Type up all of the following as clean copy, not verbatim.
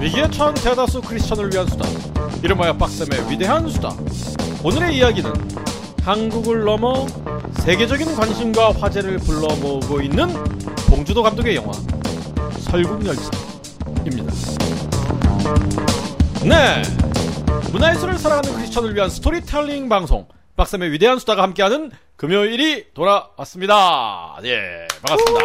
위기에 처한 대다수 크리스천을 위한 수다, 이름하여 빡셈의 위대한 수다. 오늘의 이야기는 한국을 넘어 세계적인 관심과 화제를 불러 모으고 있는 봉준호 감독의 영화 설국열차입니다. 네, 문화예술을 사랑하는 크리스천을 위한 스토리텔링 방송 빡셈의 위대한 수다가 함께하는 금요일이 돌아왔습니다. 예, 반갑습니다.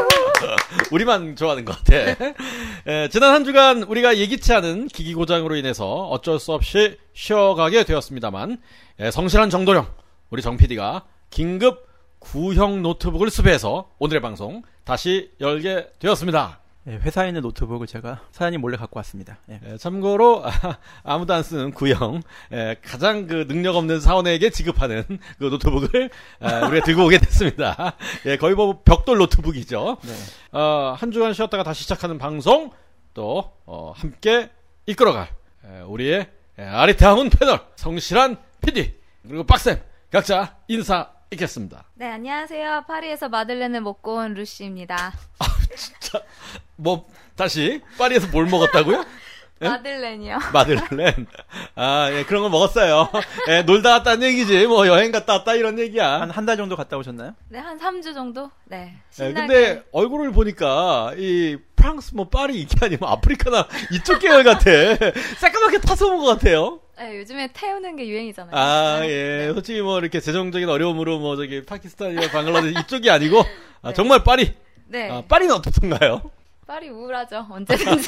우리만 좋아하는 것 같아. 예, 지난 한 주간 우리가 예기치 않은 기기 고장으로 인해서 어쩔 수 없이 쉬어가게 되었습니다만, 성실한 정도령 우리 정 PD가 긴급 구형 노트북을 수배해서 오늘의 방송 다시 열게 되었습니다. 네, 회사에 있는 노트북을 제가 사장님 몰래 갖고 왔습니다. 예. 참고로 아무도 안 쓰는 구형, 가장 그 능력 없는 사원에게 지급하는 그 노트북을 우리가 들고 오게 됐습니다. 예, 거의 뭐 벽돌 노트북이죠. 네. 한 주간 쉬었다가 다시 시작하는 방송 또 함께 이끌어갈 우리의 아리따운 패널 성실한 PD 그리고 빡셈 각자 인사 있겠습니다. 네, 안녕하세요. 파리에서 마들렌을 먹고 온 루시입니다. 아, 진짜. 뭐, 다시, 파리에서 뭘 먹었다고요? 예? 마들렌이요. 마들렌. 아, 예, 그런 거 먹었어요. 예, 놀다 왔다는 얘기지. 뭐, 여행 갔다 왔다 이런 얘기야. 한 달 정도 갔다 오셨나요? 네, 한 3주 정도? 네. 예, 근데 얼굴을 보니까, 이, 프랑스 뭐, 파리 이게 아니면 아프리카나 이쪽 계열 같아. 새까맣게 타서 온 것 같아요. 네, 요즘에 태우는 게 유행이잖아요. 아, 예. 네. 솔직히 뭐, 이렇게 재정적인 어려움으로 뭐, 저기, 파키스탄이나 방글라데시 이쪽이 아니고, 네. 정말 파리. 네. 파리는 어떻던가요? 파리 우울하죠. 언제든지.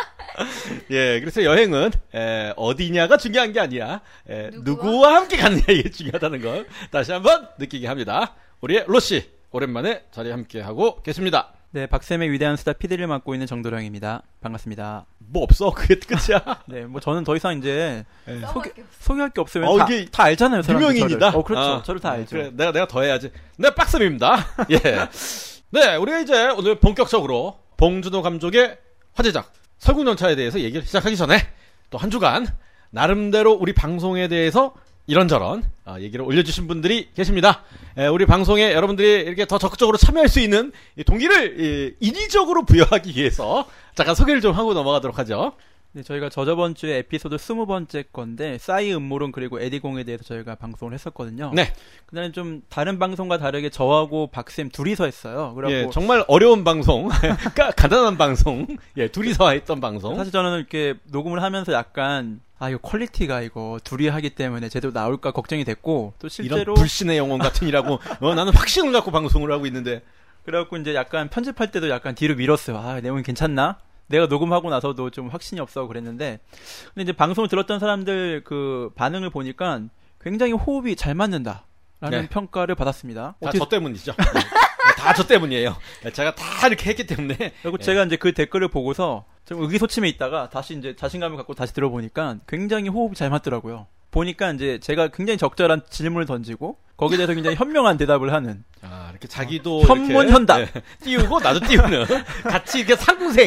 예, 그래서 여행은, 어디냐가 중요한 게 아니라, 누구와 함께 갔느냐, 이게 중요하다는 걸 다시 한번 느끼게 합니다. 우리의 로씨, 오랜만에 자리 함께 하고 계십니다. 네, 박쌤의 위대한 수다 PD를 맡고 있는 정도령입니다. 반갑습니다. 뭐 없어? 그게 끝이야? 네, 뭐 저는 더 이상 이제 소개할 게 없으면 이게 다 알잖아요. 유명인이다? 그렇죠. 저를 다 알죠. 그래, 내가 더 해야지. 네, 빡셈입니다. 예. 네, 우리가 이제 오늘 본격적으로 봉준호 감독의 화제작 설국열차에 대해서 얘기를 시작하기 전에 또 한 주간 나름대로 우리 방송에 대해서 이런저런 얘기를 올려주신 분들이 계십니다. 우리 방송에 여러분들이 이렇게 더 적극적으로 참여할 수 있는 이 동기를 인위적으로 부여하기 위해서 잠깐 소개를 좀 하고 넘어가도록 하죠. 네, 저희가 저번 주에 에피소드 20번째 건데 싸이 음모론 그리고 에디공에 대해서 저희가 방송을 했었거든요. 네. 그날은 좀 다른 방송과 다르게 저하고 박쌤 둘이서 했어요. 그래갖고 예, 정말 어려운 방송, 간단한 방송, 예, 둘이서 했던 방송. 사실 저는 이렇게 녹음을 하면서 약간 이거 퀄리티가 이거 둘이 하기 때문에 제대로 나올까 걱정이 됐고 또 실제로 이런 불신의 영혼 같으니라고 나는 확신을 갖고 방송을 하고 있는데 그래갖고 이제 약간 편집할 때도 약간 뒤로 밀었어요. 내용이 괜찮나? 내가 녹음하고 나서도 좀 확신이 없어 그랬는데 근데 이제 방송을 들었던 사람들 그 반응을 보니까 굉장히 호흡이 잘 맞는다라는 네. 평가를 받았습니다. 다 저 때문이죠. 다 저 때문이에요. 제가 다 이렇게 했기 때문에. 그리고 제가 이제 그 댓글을 보고서 좀 의기소침해 있다가 다시 이제 자신감을 갖고 다시 들어보니까 굉장히 호흡이 잘 맞더라고요. 보니까 이제 제가 굉장히 적절한 질문을 던지고 거기에 대해서 굉장히 현명한 대답을 하는. 이렇게 자기도 현문현답 띄우고 나도 띄우는 같이 이게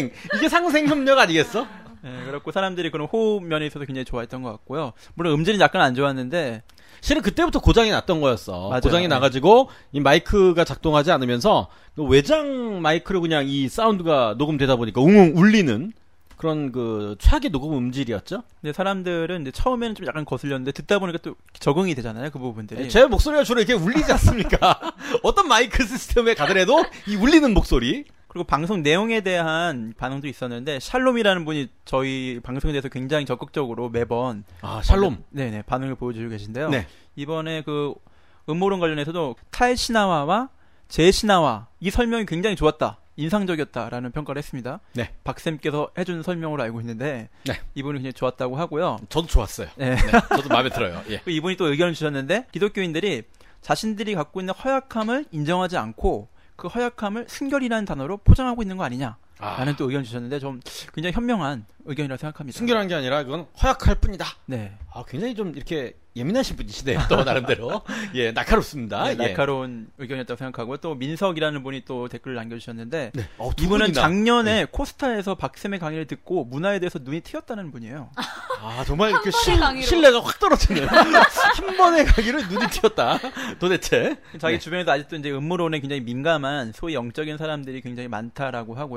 상생 협력 아니겠어? 네, 그렇고 사람들이 그런 호흡 면에 있어서 굉장히 좋아했던 것 같고요. 물론 음질은 약간 안 좋았는데 실은 그때부터 고장이 났던 거였어. 맞아요. 고장이 나가지고 이 마이크가 작동하지 않으면서 외장 마이크로 그냥 이 사운드가 녹음되다 보니까 웅웅 울리는 그런 그 최악의 녹음 음질이었죠. 근데 사람들은 이제 처음에는 좀 약간 거슬렸는데 듣다 보니까 또 적응이 되잖아요. 그 부분들이. 제 목소리가 주로 이렇게 울리지 않습니까? 어떤 마이크 시스템에 가더라도 이 울리는 목소리. 그리고 방송 내용에 대한 반응도 있었는데 샬롬이라는 분이 저희 방송에 대해서 굉장히 적극적으로 매번 샬롬. 네네 반응을 보여주고 계신데요. 네. 이번에 그 음모론 관련해서도 탈신화와 재신화와 이 설명이 굉장히 좋았다. 인상적이었다라는 평가를 했습니다. 네. 박쌤께서 해준 설명으로 알고 있는데 네. 이분이 굉장히 좋았다고 하고요. 저도 좋았어요. 네. 네. 저도 마음에 들어요. 예. 이분이 또 의견을 주셨는데 기독교인들이 자신들이 갖고 있는 허약함을 인정하지 않고 그 허약함을 순결이라는 단어로 포장하고 있는 거 아니냐 라는 또 의견 주셨는데 좀 굉장히 현명한 의견이라고 생각합니다. 순결한 게 아니라 그건 허약할 뿐이다. 네. 굉장히 좀 이렇게 예민하신 분이시네요. 또 나름대로. 예, 날카롭습니다. 네, 예. 날카로운 의견이었다고 생각하고 또 민석이라는 분이 또 댓글을 남겨주셨는데 네. 이분은 작년에 코스타에서 박쌤의 강의를 듣고 문화에 대해서 눈이 트였다는 분이에요. 정말 이렇게 신뢰가 확 떨어지는 한 번의 강의를 눈이 튀었다. 도대체. 자기 주변에도 아직도 이제 음모론에 굉장히 민감한 소위 영적인 사람들이 굉장히 많다라고 하고요.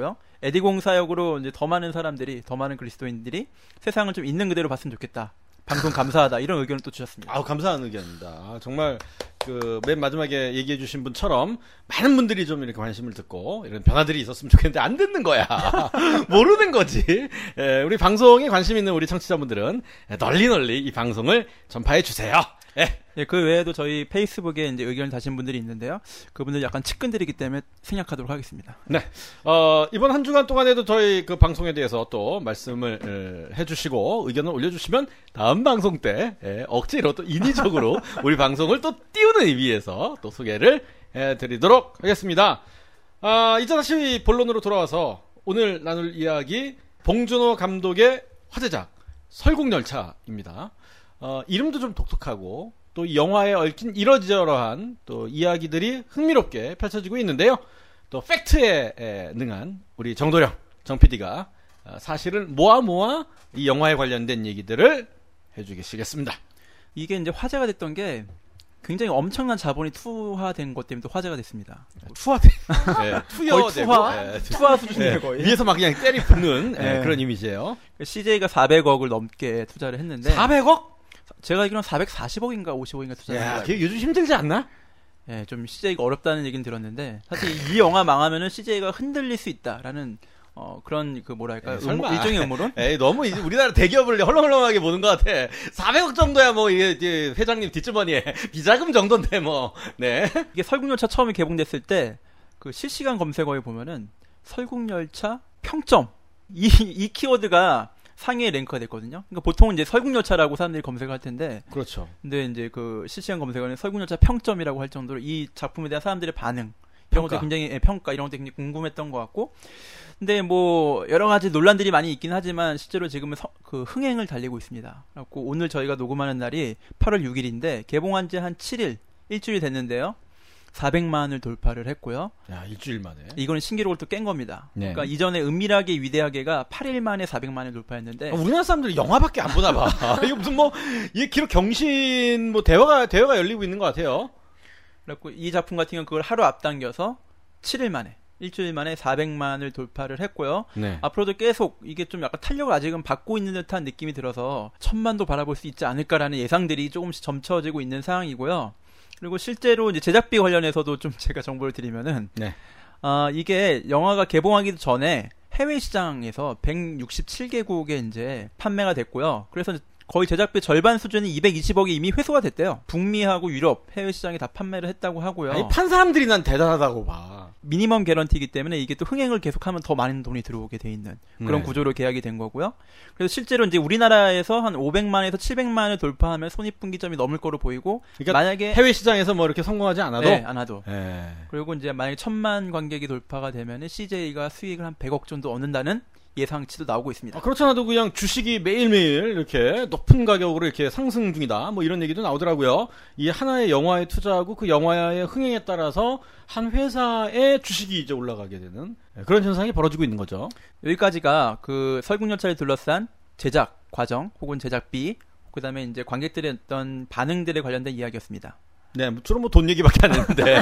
에디 공사역으로 이제 더 많은 사람들이, 더 많은 그리스도인들이 세상을 좀 있는 그대로 봤으면 좋겠다. 방송 감사하다. 이런 의견을 또 주셨습니다. 아우, 감사한 의견입니다. 정말 맨 마지막에 얘기해 주신 분처럼 많은 분들이 좀 이렇게 관심을 듣고 이런 변화들이 있었으면 좋겠는데 안 듣는 거야. 모르는 거지. 우리 방송에 관심 있는 우리 청취자분들은 널리 이 방송을 전파해 주세요. 예, 그 외에도 저희 페이스북에 이제 의견을 다신 분들이 있는데요. 그분들 약간 측근들이기 때문에 생략하도록 하겠습니다. 네. 이번 한 주간 동안에도 저희 그 방송에 대해서 또 말씀을 해주시고 의견을 올려주시면 다음 방송 때 억지로 또 인위적으로 우리 방송을 또 띄우는 의미에서 또 소개를 해드리도록 하겠습니다. 이제 다시 본론으로 돌아와서 오늘 나눌 이야기 봉준호 감독의 화제작 설국열차입니다. 이름도 좀 독특하고 또 이 영화에 얽힌 이러저러한 또 이야기들이 흥미롭게 펼쳐지고 있는데요. 또 팩트에 능한 우리 정도령 정 PD가 사실을 모아 이 영화에 관련된 얘기들을 해주시겠습니다. 이게 이제 화제가 됐던 게 굉장히 엄청난 자본이 투하된 것 때문에 또 화제가 됐습니다. 투하 수준이에요, 거의. 위에서 막 그냥 때리 붓는 그런 이미지예요. CJ가 400억을 넘게 투자를 했는데 400억? 제가 알기로는 440억인가 50억인가 투자를 했어요. 그게 요즘 힘들지 않나? 예, 좀 CJ가 어렵다는 얘기는 들었는데 사실 이 영화 망하면은 CJ가 흔들릴 수 있다라는 그런 뭐랄까 일종의 음모론? 너무 우리나라 대기업을 헐렁헐렁하게 보는 것 같아. 400억 정도야 뭐 이게 회장님 뒷주머니에 비자금 정도인데 뭐. 네. 이게 설국열차 처음에 개봉됐을 때 그 실시간 검색어에 보면은 설국열차 평점 이 키워드가 상위에 랭크가 됐거든요. 그러니까 보통은 이제 설국열차라고 사람들이 검색을 할 텐데. 그렇죠. 근데 이제 그 실시간 검색어는 설국열차 평점이라고 할 정도로 이 작품에 대한 사람들의 반응, 이런 것도 굉장히 평가 이런 것도 굉장히 궁금했던 것 같고. 근데 뭐 여러 가지 논란들이 많이 있긴 하지만 실제로 지금은 그 흥행을 달리고 있습니다. 그래서 오늘 저희가 녹음하는 날이 8월 6일인데 개봉한 지 한 7일, 일주일이 됐는데요. 400만을 돌파를 했고요. 야, 일주일 만에. 이거는 신기록을 또 깬 겁니다. 네. 그러니까 이전에 은밀하게 위대하게가 8일 만에 400만을 돌파했는데 우리나라 사람들이 영화밖에 안 보나 봐. 이거 무슨 이게 기록 경신 대화가 열리고 있는 것 같아요. 그래갖고 이 작품 같은 경우는 그걸 하루 앞당겨서 7일 만에 일주일 만에 400만을 돌파를 했고요. 네. 앞으로도 계속 이게 좀 약간 탄력을 아직은 받고 있는 듯한 느낌이 들어서 1000만도 바라볼 수 있지 않을까라는 예상들이 조금씩 점쳐지고 있는 상황이고요. 그리고 실제로 이제 제작비 관련해서도 좀 제가 정보를 드리면은, 네. 이게 영화가 개봉하기 전에 해외 시장에서 167개국에 이제 판매가 됐고요. 그래서 거의 제작비 절반 수준인 220억이 이미 회수가 됐대요. 북미하고 유럽 해외 시장에 다 판매를 했다고 하고요. 아니, 판 사람들이 난 대단하다고 봐. 미니멈 개런티이기 때문에 이게 또 흥행을 계속하면 더 많은 돈이 들어오게 돼 있는 그런 네. 구조로 계약이 된 거고요. 그래서 실제로 이제 우리나라에서 한 500만에서 700만을 돌파하면 손익분기점이 넘을 거로 보이고, 그러니까 만약에 해외 시장에서 뭐 이렇게 성공하지 않아도, 네, 안 하도. 네. 그리고 이제 만약에 1000만 관객이 돌파가 되면은 CJ가 수익을 한 100억 정도 얻는다는 예상치도 나오고 있습니다. 그렇지 않아도 그냥 주식이 매일매일 이렇게 높은 가격으로 이렇게 상승 중이다. 뭐 이런 얘기도 나오더라고요. 이 하나의 영화에 투자하고 그 영화의 흥행에 따라서 한 회사의 주식이 이제 올라가게 되는 그런 현상이 벌어지고 있는 거죠. 여기까지가 그 설국열차를 둘러싼 제작 과정 혹은 제작비, 그다음에 이제 관객들의 어떤 반응들에 관련된 이야기였습니다. 네, 주로 돈 얘기밖에 안 했는데.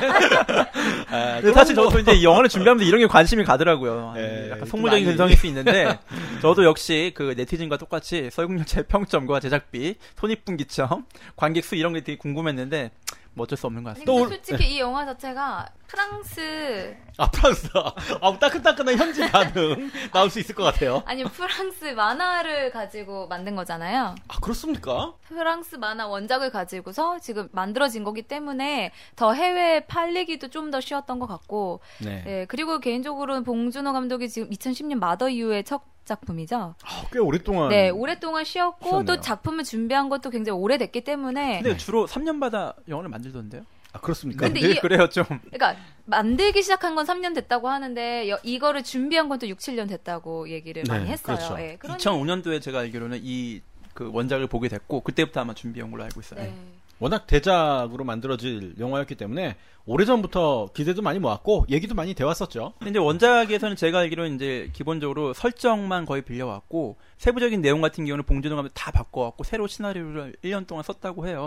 근데 사실 저도 이제 이 영화를 준비하면서 이런 게 관심이 가더라고요. 약간 속물적인 근성일 수 있는데, 저도 역시 그 네티즌과 똑같이 설국열차의 평점과 제작비, 손익분기점, 관객 수 이런 게 되게 궁금했는데, 뭐 어쩔 수 없는 것 같습니다. 또 솔직히 이 영화 자체가 프랑스 따끈따끈한 현지 반응 나올 수 있을 것 같아요. 아니 프랑스 만화를 가지고 만든 거잖아요. 그렇습니까? 프랑스 만화 원작을 가지고서 지금 만들어진 거기 때문에 더 해외에 팔리기도 좀 더 쉬웠던 것 같고, 네. 네, 그리고 개인적으로는 봉준호 감독이 지금 2010년 마더 이후의 첫 작품이죠. 꽤 오랫동안. 네, 오랫동안 쉬었고 쉬었네요. 또 작품을 준비한 것도 굉장히 오래됐기 때문에. 근데 주로 3년마다 영화를 만들던데요? 그렇습니까? 근데 그래요, 좀. 그러니까 만들기 시작한 건 3년 됐다고 하는데 이거를 준비한 건 또 6, 7년 됐다고 얘기를 많이 했어요. 그렇죠. 예, 2005년도에 제가 알기로는 이 그 원작을 보게 됐고, 그때부터 아마 준비한 걸로 알고 있어요. 네. 워낙 대작으로 만들어질 영화였기 때문에 오래전부터 기대도 많이 모았고 얘기도 많이 되었었죠. 근데 이제 원작에서는 제가 알기로는 이제 기본적으로 설정만 거의 빌려왔고, 세부적인 내용 같은 경우는 봉준호 감독이 다 바꿔왔고 새로 시나리오를 1년 동안 썼다고 해요.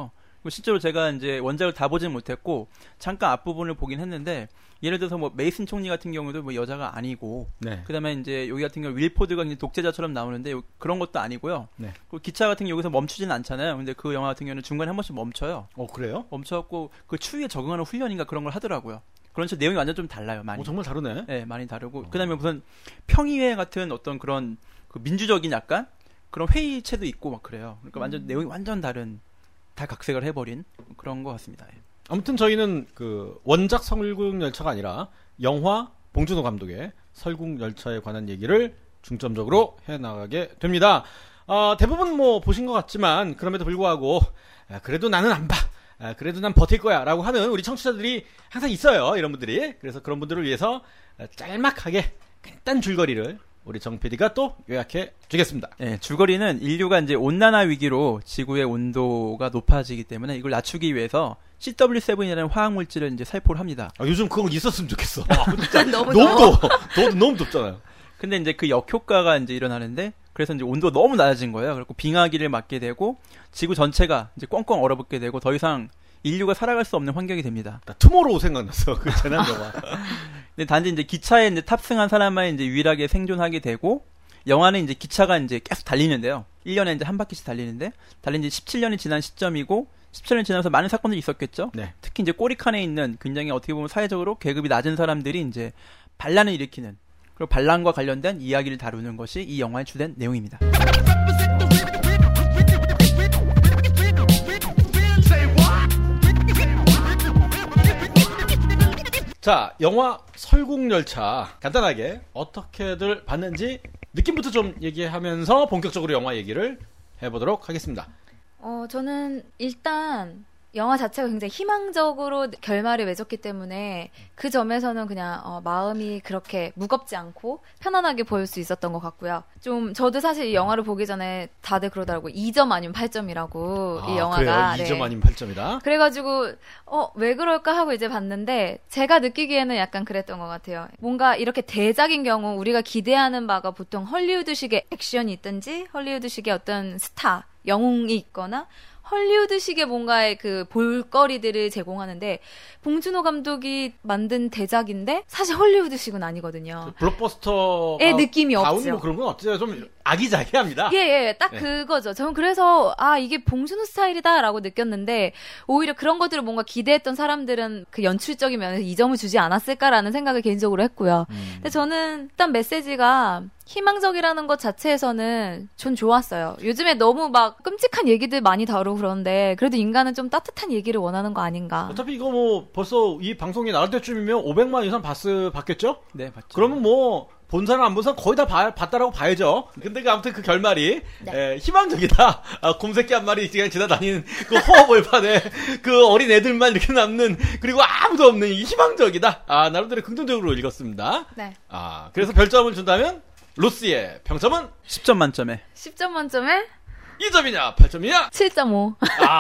실제로 제가 이제 원작을 다 보진 못했고 잠깐 앞부분을 보긴 했는데 예를 들어서 뭐 메이슨 총리 같은 경우도 뭐 여자가 아니고 네. 그다음에 이제 여기 같은 경우 윌포드가 굉장히 독재자처럼 나오는데 그런 것도 아니고요. 네. 그 기차 같은 경우 여기서 멈추진 않잖아요. 근데 그 영화 같은 경우는 중간에 한 번씩 멈춰요. 그래요? 멈춰갖고 그 추위에 적응하는 훈련인가 그런 걸 하더라고요. 그런 식으로 내용이 완전 좀 달라요. 많이. 정말 다르네. 네, 많이 다르고 그다음에 무슨 평의회 같은 어떤 그런 그 민주적인 약간 그런 회의체도 있고 막 그래요. 그러니까 완전 내용이 완전 다른 다 각색을 해버린 그런 것 같습니다. 예. 아무튼 저희는 그 원작 설국열차가 아니라 영화 봉준호 감독의 설국열차에 관한 얘기를 중점적으로 해나가게 됩니다. 대부분 뭐 보신 것 같지만 그럼에도 불구하고 그래도 나는 안 봐. 그래도 난 버틸 거야 라고 하는 우리 청취자들이 항상 있어요. 이런 분들이. 그래서 그런 분들을 위해서 짤막하게 간단 줄거리를 우리 정 PD가 또 요약해 주겠습니다. 네, 줄거리는 인류가 이제 온난화 위기로 지구의 온도가 높아지기 때문에 이걸 낮추기 위해서 CW7이라는 화학 물질을 이제 살포를 합니다. 요즘 그거 있었으면 좋겠어. 진짜 너무 더워. 너무 덥잖아요. 근데 이제 그 역효과가 이제 일어나는데 그래서 이제 온도가 너무 낮아진 거예요. 그리고 빙하기를 맞게 되고 지구 전체가 이제 꽝꽝 얼어붙게 되고 더 이상 인류가 살아갈 수 없는 환경이 됩니다. 나 투모로우 생각났어. 그 재난 영화. 근데 단지 이제 기차에 이제 탑승한 사람만 이제 유일하게 생존하게 되고 영화는 이제 기차가 이제 계속 달리는데요. 1년에 이제 한 바퀴씩 달리는데 달린 지 17년이 지난 시점이고 17년 지나면서 많은 사건들이 있었겠죠. 네. 특히 이제 꼬리칸에 있는 굉장히 어떻게 보면 사회적으로 계급이 낮은 사람들이 이제 반란을 일으키는 그리고 반란과 관련된 이야기를 다루는 것이 이 영화의 주된 내용입니다. 자, 영화 설국열차 간단하게 어떻게들 봤는지 느낌부터 좀 얘기하면서 본격적으로 영화 얘기를 해보도록 하겠습니다. 저는 일단 영화 자체가 굉장히 희망적으로 결말을 맺었기 때문에 그 점에서는 그냥 마음이 그렇게 무겁지 않고 편안하게 보일 수 있었던 것 같고요. 좀 저도 사실 이 영화를 보기 전에 다들 그러더라고요. 2점 아니면 8점이라고 이 영화가. 그래요? 2점 아니면 8점이다? 그래가지고 왜 그럴까 하고 이제 봤는데 제가 느끼기에는 약간 그랬던 것 같아요. 뭔가 이렇게 대작인 경우 우리가 기대하는 바가 보통 헐리우드식의 액션이 있든지 헐리우드식의 어떤 스타, 영웅이 있거나 헐리우드식의 뭔가의 그 볼거리들을 제공하는데 봉준호 감독이 만든 대작인데 사실 헐리우드식은 아니거든요. 블록버스터의 느낌이 없죠. 뭐 그런 건 어때요? 좀 아기자기합니다. 예, 딱 그거죠. 저는 그래서 이게 봉준호 스타일이다라고 느꼈는데 오히려 그런 것들을 뭔가 기대했던 사람들은 그 연출적인 면에서 2점을 주지 않았을까라는 생각을 개인적으로 했고요. 근데 저는 일단 메시지가 희망적이라는 것 자체에서는 전 좋았어요. 요즘에 너무 막 끔찍한 얘기들 많이 다루고 그러는데 그래도 인간은 좀 따뜻한 얘기를 원하는 거 아닌가. 어차피 이거 뭐 벌써 이 방송이 나올 때쯤이면 500만 이상 봤겠죠? 네, 봤죠. 그러면 뭐 본 사람 안 본 사람 거의 다 봤다라고 봐야죠. 근데 아무튼 그 결말이 희망적이다. 곰새끼 한 마리 그냥 지나다니는 그 허허벌판에 그 어린 애들만 이렇게 남는 그리고 아무도 없는 이 희망적이다. 나름대로 긍정적으로 읽었습니다. 네. 그래서 별점을 준다면 로스의 평점은 10점 만점에 10점 만점에 2점이냐 8점이냐 7.5.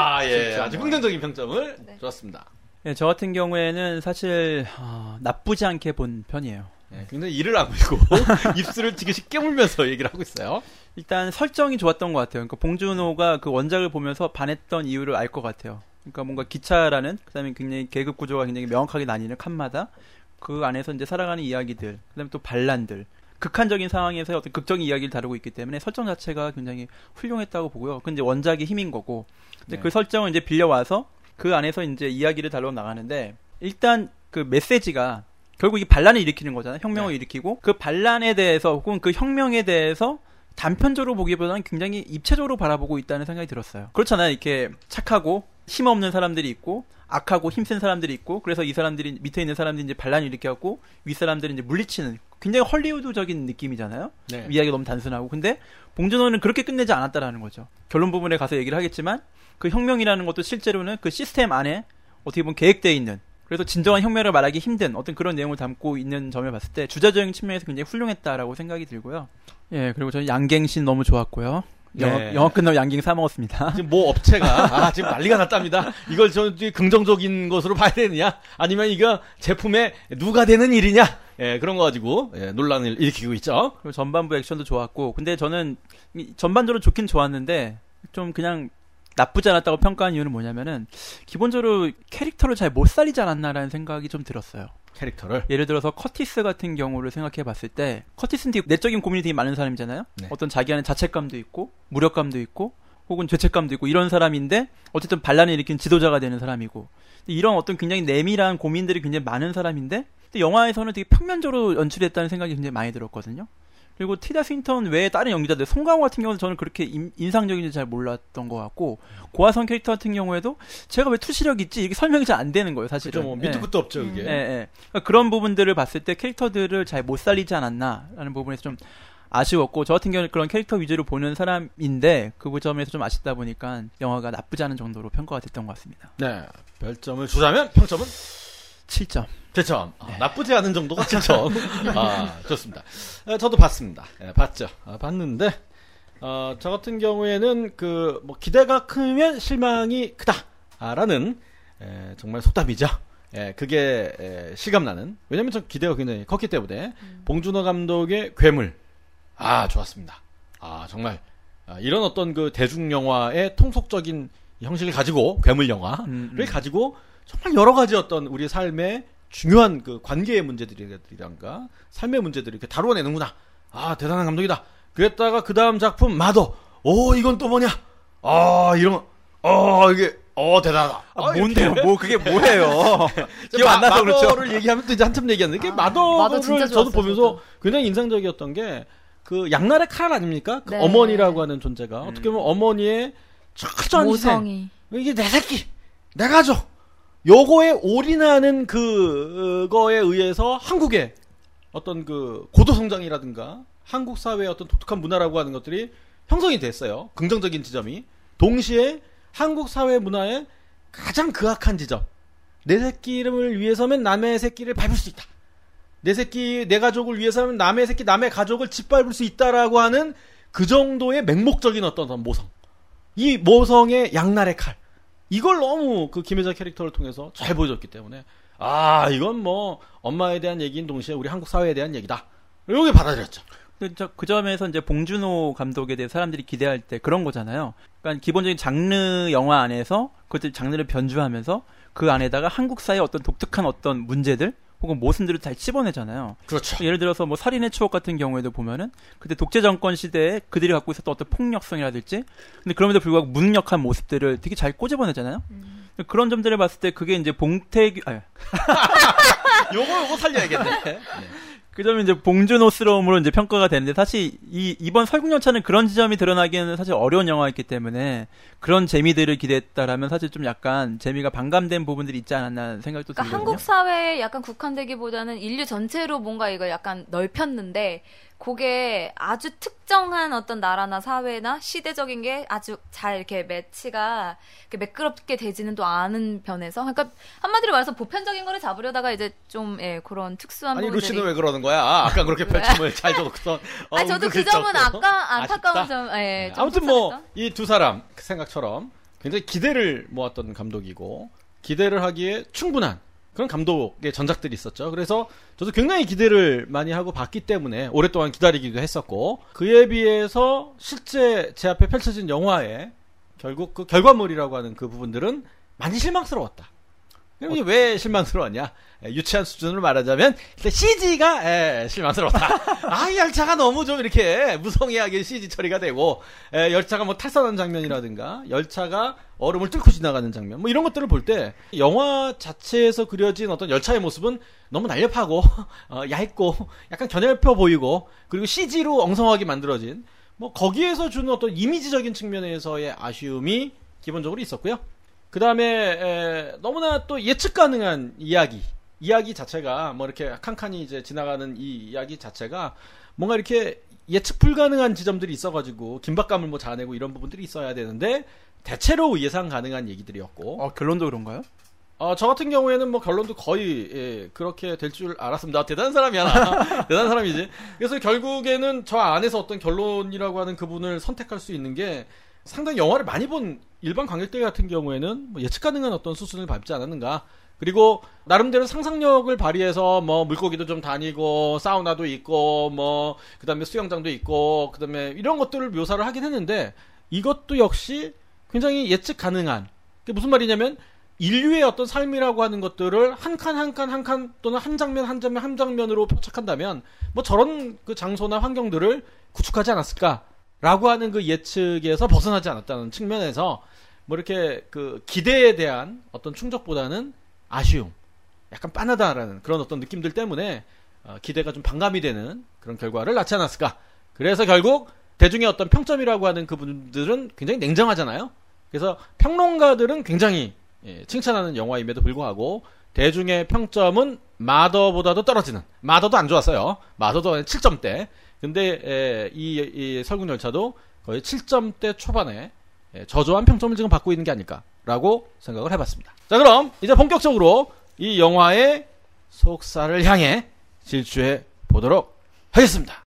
예, 아주 긍정적인 평점을 줬습니다. 네, 저 같은 경우에는 사실 나쁘지 않게 본 편이에요. 굉장히 이를 아물고 입술을 지그시 깨물면서 얘기를 하고 있어요. 일단 설정이 좋았던 것 같아요. 그러니까 봉준호가 그 원작을 보면서 반했던 이유를 알 것 같아요. 그러니까 뭔가 기차라는 그다음에 굉장히 계급 구조가 굉장히 명확하게 나뉘는 칸마다 그 안에서 이제 살아가는 이야기들, 그다음에 또 반란들, 극한적인 상황에서 어떤 극적인 이야기를 다루고 있기 때문에 설정 자체가 굉장히 훌륭했다고 보고요. 그 이제 원작의 힘인 거고, 근데 그 설정을 이제 빌려와서 그 안에서 이제 이야기를 다루어 나가는데 일단 그 메시지가 결국 이 반란을 일으키는 거잖아요. 혁명을 일으키고 그 반란에 대해서 혹은 그 혁명에 대해서 단편적으로 보기보다는 굉장히 입체적으로 바라보고 있다는 생각이 들었어요. 그렇잖아요. 이렇게 착하고 힘없는 사람들이 있고 악하고 힘센 사람들이 있고 그래서 이 사람들이 밑에 있는 사람들이 이제 반란을 일으켜갖고 윗사람들이 이제 물리치는 굉장히 헐리우드적인 느낌이잖아요. 네. 이야기가 너무 단순하고 근데 봉준호는 그렇게 끝내지 않았다라는 거죠. 결론 부분에 가서 얘기를 하겠지만 그 혁명이라는 것도 실제로는 그 시스템 안에 어떻게 보면 계획되어 있는 그래서 진정한 혁명을 말하기 힘든 어떤 그런 내용을 담고 있는 점을 봤을 때 주자적인 측면에서 굉장히 훌륭했다라고 생각이 들고요. 예, 그리고 저는 양갱신 너무 좋았고요. 영화 끝나고 양갱 사 먹었습니다. 지금 뭐 업체가 지금 난리가 났답니다. 이걸 저 긍정적인 것으로 봐야 되느냐, 아니면 이거 제품에 누가 되는 일이냐, 그런 거 가지고 논란을 일으키고 있죠. 그리고 전반부 액션도 좋았고, 근데 저는 전반적으로 좋긴 좋았는데 좀 그냥 나쁘지 않았다고 평가한 이유는 뭐냐면은 기본적으로 캐릭터를 잘 못 살리지 않았나라는 생각이 좀 들었어요. 캐릭터를. 예를 들어서 커티스 같은 경우를 생각해 봤을 때 커티스는 되게 내적인 고민이 되게 많은 사람이잖아요. 네. 어떤 자기 안에 자책감도 있고 무력감도 있고 혹은 죄책감도 있고 이런 사람인데 어쨌든 반란을 일으킨 지도자가 되는 사람이고 이런 어떤 굉장히 내밀한 고민들이 굉장히 많은 사람인데 영화에서는 되게 평면적으로 연출했다는 생각이 굉장히 많이 들었거든요. 그리고 티다 스윈턴 외에 다른 연기자들, 송강호 같은 경우는 저는 그렇게 인상적인지 잘 몰랐던 것 같고, 고아성 캐릭터 같은 경우에도 제가 왜 투시력 있지? 이게 설명이 잘 안 되는 거예요, 사실은. 그죠, 뭐 밑도 끝도 없죠, 그게. 그러니까 그런 부분들을 봤을 때 캐릭터들을 잘 못 살리지 않았나라는 부분에서 좀 아쉬웠고, 저 같은 경우는 그런 캐릭터 위주로 보는 사람인데, 그 점에서 좀 아쉽다 보니까 영화가 나쁘지 않은 정도로 평가가 됐던 것 같습니다. 네. 별점을 주자면 평점은 7점. 7점. 나쁘지 않은 정도가 7점. 좋습니다. 저도 봤습니다. 봤죠. 봤는데, 저 같은 경우에는 뭐 기대가 크면 실망이 크다라는, 정말 속담이죠. 그게, 실감나는. 왜냐면 저 기대가 굉장히 컸기 때문에, 봉준호 감독의 괴물. 좋았습니다. 정말, 이런 어떤 그 대중영화의 통속적인 형식을 가지고, 괴물 영화를 가지고, 정말 여러 가지 어떤 우리 삶의 중요한 그 관계의 문제들이란가 삶의 문제들을 이렇게 다루어내는구나. 대단한 감독이다. 그랬다가 그 다음 작품 마더. 이건 또 뭐냐? 이런 이게 대단하다. 뭔데요? 그게 뭐예요? 기억 안 나서 그렇죠. 마더를 얘기하면 또 이제 한참 얘기하는데 마더를 저도 보면서 굉장히 인상적이었던 게 그 양날의 칼 아닙니까? 그 네. 어머니라고 하는 존재가 어떻게 보면 어머니의 철저한 모성이. 희생. 이게 내 새끼, 내 가족. 요거에 올인하는 그거에 의해서 한국의 어떤 그 고도성장이라든가 한국 사회의 어떤 독특한 문화라고 하는 것들이 형성이 됐어요. 긍정적인 지점이. 동시에 한국 사회 문화의 가장 극악한 지점. 내 새끼를 위해서면 남의 새끼를 밟을 수 있다. 내 새끼, 내 가족을 위해서는 남의 새끼, 남의 가족을 짓밟을 수 있다라고 하는 그 정도의 맹목적인 어떤 모성. 이 모성의 양날의 칼. 이걸 너무 그 김혜자 캐릭터를 통해서 잘 보여줬기 때문에 이건 뭐 엄마에 대한 얘기인 동시에 우리 한국 사회에 대한 얘기다. 이렇게 받아들였죠. 그 점에서 이제 봉준호 감독에 대해 사람들이 기대할 때 그런 거잖아요. 그러니까 기본적인 장르 영화 안에서 그것들 장르를 변주하면서 그 안에다가 한국 사회의 어떤 독특한 어떤 문제들 혹은 모순들을 잘 찝어내잖아요. 그렇죠. 예를 들어서 뭐 살인의 추억 같은 경우에도 보면은 그때 독재 정권 시대에 그들이 갖고 있었던 어떤 폭력성이라든지 근데 그럼에도 불구하고 무능력한 모습들을 되게 잘 꼬집어내잖아요. 그런 점들을 봤을 때 그게 이제 봉태규 요거 살려야겠네. 네. 그 점이 이제 봉준호스러움으로 이제 평가가 되는데 사실 이번 설국열차는 그런 지점이 드러나기에는 사실 어려운 영화였기 때문에 그런 재미들을 기대했다라면 사실 좀 약간 재미가 반감된 부분들이 있지 않았나 생각이 또 들거든요. 한국 사회에 약간 국한되기보다는 인류 전체로 뭔가 이걸 약간 넓혔는데 그게 아주 특정한 어떤 나라나 사회나 시대적인 게 아주 잘 이렇게 매치가 이렇게 매끄럽게 되지는 또 않은 편에서 그러니까 한마디로 말해서 보편적인 거를 잡으려다가 이제 좀 그런 특수한 부분들이 루시는 왜 그러는 거야? 아까 그렇게 펼침을 잘 줘놓고서 저도 그 점은 안타까운 점 아무튼 뭐 이 두 사람 생각처럼 굉장히 기대를 모았던 감독이고 기대를 하기에 충분한 그런 감독의 전작들이 있었죠. 그래서 저도 굉장히 기대를 많이 하고 봤기 때문에 오랫동안 기다리기도 했었고 그에 비해서 실제 제 앞에 펼쳐진 영화에 결국 그 결과물이라고 하는 그 부분들은 많이 실망스러웠다. 이게 왜 실망스러웠냐? 유치한 수준으로 말하자면 일단 CG가 실망스러웠다. 이 열차가 너무 좀 이렇게 무성의하게 CG 처리가 되고 열차가 뭐 탈선하는 장면이라든가 열차가 얼음을 뚫고 지나가는 장면 뭐 이런 것들을 볼 때 영화 자체에서 그려진 어떤 열차의 모습은 너무 날렵하고 얇고 약간 겨냥펴 보이고 그리고 CG로 엉성하게 만들어진 뭐 거기에서 주는 어떤 이미지적인 측면에서의 아쉬움이 기본적으로 있었고요. 그 다음에 너무나 또 예측 가능한 이야기 자체가 뭐 이렇게 칸칸이 이제 지나가는 이 이야기 자체가 뭔가 이렇게 예측 불가능한 지점들이 있어가지고 긴박감을 뭐 자아내고 이런 부분들이 있어야 되는데 대체로 예상 가능한 얘기들이었고 결론도 그런가요? 저 같은 경우에는 뭐 결론도 거의 그렇게 될 줄 알았습니다. 대단한 사람이야 나. 대단한 사람이지. 그래서 결국에는 저 안에서 어떤 결론이라고 하는 그분을 선택할 수 있는 게 상당히 영화를 많이 본 일반 관객들 같은 경우에는 뭐 예측 가능한 어떤 수순을 밟지 않았는가. 그리고 나름대로 상상력을 발휘해서 뭐 물고기도 좀 다니고 사우나도 있고 뭐 그다음에 수영장도 있고 그다음에 이런 것들을 묘사를 하긴 했는데 이것도 역시 굉장히 예측 가능한. 그게 무슨 말이냐면 인류의 어떤 삶이라고 하는 것들을 한 칸 또는 한 장면으로 포착한다면 뭐 저런 그 장소나 환경들을 구축하지 않았을까라고 하는 그 예측에서 벗어나지 않았다는 측면에서 뭐 이렇게 그 기대에 대한 어떤 충족보다는 아쉬움, 약간 빤하다라는 그런 어떤 느낌들 때문에 기대가 좀 반감이 되는 그런 결과를 낳지 않았을까. 그래서 결국 대중의 어떤 평점이라고 하는 그분들은 굉장히 냉정하잖아요. 그래서 평론가들은 굉장히 칭찬하는 영화임에도 불구하고 대중의 평점은 마더보다도 떨어지는. 마더도 안 좋았어요. 마더도 7점대. 근데 이 설국열차도 거의 7점대 초반에 저조한 평점을 지금 받고 있는 게 아닐까라고 생각을 해봤습니다. 자, 그럼 이제 본격적으로 이 영화의 속살을 향해 질주해 보도록 하겠습니다.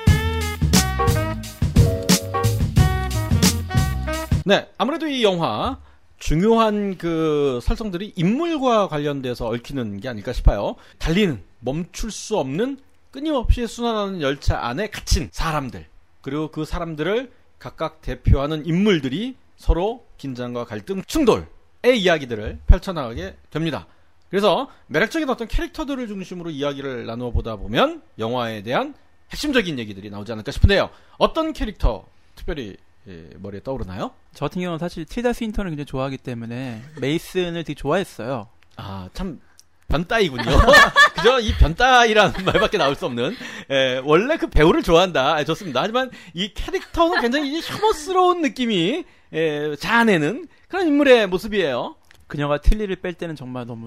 네, 아무래도 이 영화 중요한 그 설정들이 인물과 관련돼서 얽히는 게 아닐까 싶어요. 달리는, 멈출 수 없는 끊임없이 순환하는 열차 안에 갇힌 사람들, 그리고 그 사람들을 각각 대표하는 인물들이 서로 긴장과 갈등, 충돌의 이야기들을 펼쳐나가게 됩니다. 그래서 매력적인 어떤 캐릭터들을 중심으로 이야기를 나누어 보다 보면 영화에 대한 핵심적인 얘기들이 나오지 않을까 싶은데요. 어떤 캐릭터 특별히 머리에 떠오르나요? 저 같은 경우는 사실 틸다 스윈턴을 굉장히 좋아하기 때문에 메이슨을 되게 좋아했어요. 아, 참 변따이군요. 그죠? 이 변따이라는 말밖에 나올 수 없는. 원래 그 배우를 좋아한다. 좋습니다. 하지만 이 캐릭터는 굉장히 혐오스러운 느낌이 자아내는 그런 인물의 모습이에요. 그녀가 틸리를 뺄 때는 정말 너무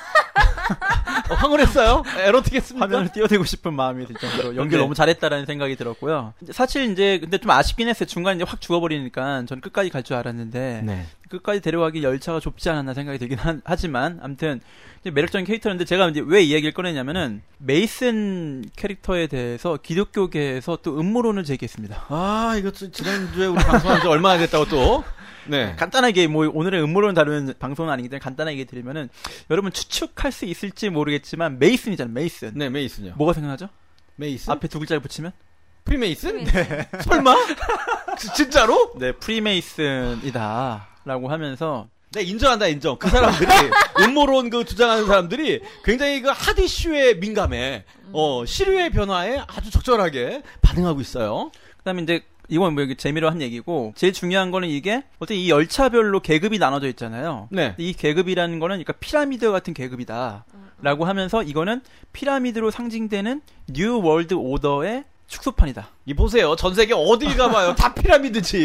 황홀했어요? 에로틱했습니까? 화면을 띄워대고 싶은 마음이 들 정도로 연기를 네. 너무 잘했다라는 생각이 들었고요. 사실 이제 근데 좀 아쉽긴 했어요. 중간에 이제 확 죽어버리니까 전 끝까지 갈 줄 알았는데 네. 끝까지 데려가기 열차가 좁지 않았나 생각이 들긴 하지만 아무튼 이제 매력적인 캐릭터인데 제가 이제 왜 이 얘기를 꺼내냐면은 메이슨 캐릭터에 대해서 기독교계에서 또 음모론을 제기했습니다. 아, 이거 지난주에 우리 방송한 지 얼마나 됐다고 또. 네. 간단하게 뭐 오늘의 음모론을 다루는 방송은 아니기 때문에 간단하게 얘기 드리면은 여러분 추측할 수 있을지 모르겠지만 메이슨이잖아요. 메이슨. 네, 메이슨요. 뭐가 생각나죠? 메이슨? 앞에 두 글자를 붙이면? 프리메이슨? 네. 설마? 진짜로? 네, 프리메이슨이다. 라고 하면서 네, 인정한다, 인정. 그 사람들이, 음모론 그 주장하는 사람들이 굉장히 그 핫 이슈에 민감해. 시류의 변화에 아주 적절하게 반응하고 있어요. 그 다음에 이제 이건 뭐 재미로 한 얘기고 제일 중요한 거는 이게 어떻게 이 열차별로 계급이 나눠져 있잖아요. 네. 이 계급이라는 거는 그러니까 피라미드 같은 계급이다. 라고 하면서 이거는 피라미드로 상징되는 뉴 월드 오더의 축소판이다. 이 보세요. 전 세계 어딜 가봐요. 다 피라미드지.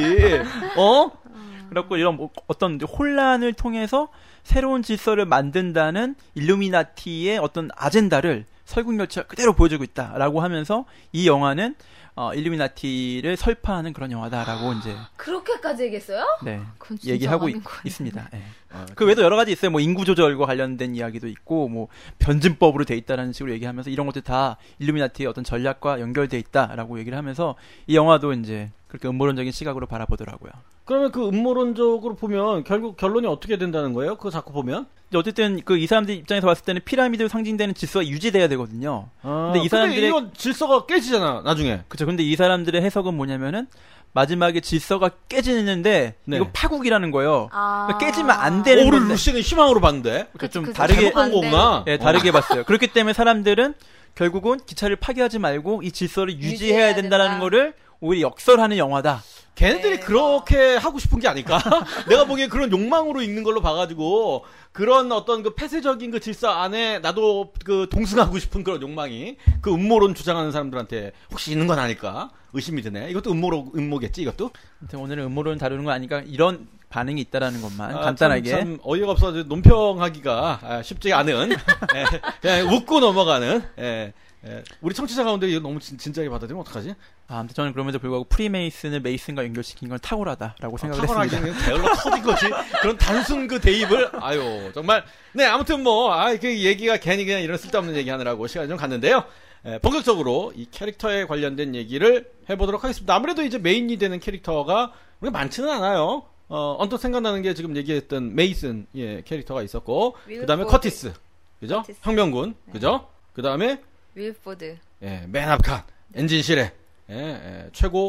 그래갖고 이런 뭐 어떤 혼란을 통해서 새로운 질서를 만든다는 일루미나티의 어떤 아젠다를 설국열차가 그대로 보여주고 있다라고 하면서 이 영화는 일루미나티를 설파하는 그런 영화다라고 이제 그렇게까지 얘기했어요? 네 그건 진짜 얘기하고 아닌 거 아니에요? 있습니다. 네. 그 외에도 여러 가지 있어요. 뭐 인구 조절과 관련된 이야기도 있고, 뭐 변증법으로 돼 있다라는 식으로 얘기하면서 이런 것들 다 일루미나티의 어떤 전략과 연결돼 있다라고 얘기를 하면서 이 영화도 이제 그렇게 음모론적인 시각으로 바라보더라고요. 그러면 그 음모론적으로 보면 결국 결론이 어떻게 된다는 거예요? 그거 자꾸 보면? 어쨌든 그 이 사람들 입장에서 봤을 때는 피라미드로 상징되는 질서가 유지돼야 되거든요. 근데 이 사람들의 이건 질서가 깨지잖아, 나중에. 그쵸. 근데 이 사람들의 해석은 뭐냐면은 마지막에 질서가 깨지는데 네. 이거 파국이라는 거예요. 아. 그러니까 깨지면 안 되는 우리 건데. 루시는 희망으로 봤는데. 그러니까 좀 그치, 다르게 잘못 본 거구나. 예, 다르게 봤어요. 그렇기 때문에 사람들은 결국은 기차를 파괴하지 말고 이 질서를 유지해야 된다는 된다. 거를 오히려 역설하는 영화다. 걔네들이 그렇게 하고 싶은 게 아닐까? 내가 보기엔 그런 욕망으로 읽는 걸로 봐가지고 그런 어떤 그 폐쇄적인 그 질서 안에 나도 그 동승하고 싶은 그런 욕망이 그 음모론 주장하는 사람들한테 혹시 있는 건 아닐까? 의심이 드네. 이것도 음모겠지, 이것도? 아무튼 오늘은 음모론을 다루는 거 아니까 이런 반응이 있다라는 것만 간단하게. 참 어이가 없어서 논평하기가 쉽지 않은 그냥 웃고 넘어가는 우리 청취자 가운데 이거 너무 진지하게 받아들이면 어떡하지? 아무튼 저는 그럼에도 불구하고 프리메이슨을 메이슨과 연결시킨 건 탁월하다라고 생각을 했습니다. 탁월하게 게을러 터진 거지. 그런 단순 그 대입을 아유 정말 네 아무튼 그 얘기가 괜히 그냥 이런 쓸데없는 얘기하느라고 시간이 좀 갔는데요. 본격적으로 이 캐릭터에 관련된 얘기를 해보도록 하겠습니다. 아무래도 이제 메인이 되는 캐릭터가 우리가 많지는 않아요. 언뜻 생각나는 게 지금 얘기했던 메이슨 캐릭터가 있었고 그 다음에 커티스 그죠? 커티스. 혁명군 그죠? 그 다음에 윌포드. 맨 앞칸 엔진실에 최고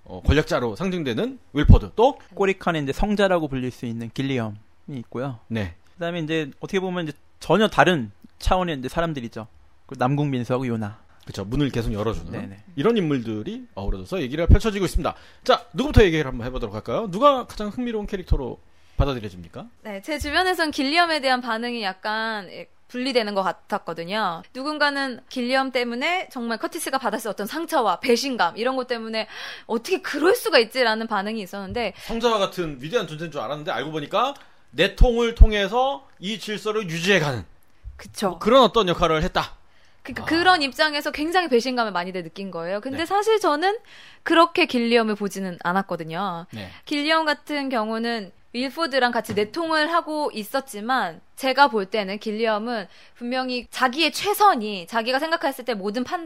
권력자로 상징되는 윌포드 또 꼬리칸의 이제 성자라고 불릴 수 있는 길리엄이 있고요. 네. 그다음에 이제 어떻게 보면 이제 전혀 다른 차원의 이제 사람들이죠. 그 남궁 민수하고 요나. 그렇죠. 문을 계속 열어주는 네네. 이런 인물들이 어우러져서 얘기가 펼쳐지고 있습니다. 자, 누구부터 얘기를 한번 해보도록 할까요? 누가 가장 흥미로운 캐릭터로 받아들여집니까? 네, 제 주변에선 길리엄에 대한 반응이 약간 분리되는 것 같았거든요. 누군가는 길리엄 때문에 정말 커티스가 받았을 어떤 상처와 배신감 이런 것 때문에 어떻게 그럴 수가 있지라는 반응이 있었는데 성자와 같은 위대한 존재인 줄 알았는데 알고 보니까 내통을 통해서 이 질서를 유지해가는 그쵸. 뭐 그런 어떤 역할을 했다. 그러니까 그런 입장에서 굉장히 배신감을 많이들 느낀 거예요. 근데 네. 사실 저는 그렇게 길리엄을 보지는 않았거든요. 네. 길리엄 같은 경우는 윌포드랑 같이 내통을 하고 있었지만 제가 볼 때는 길리엄은 분명히 자기의 최선이 자기가 생각했을 때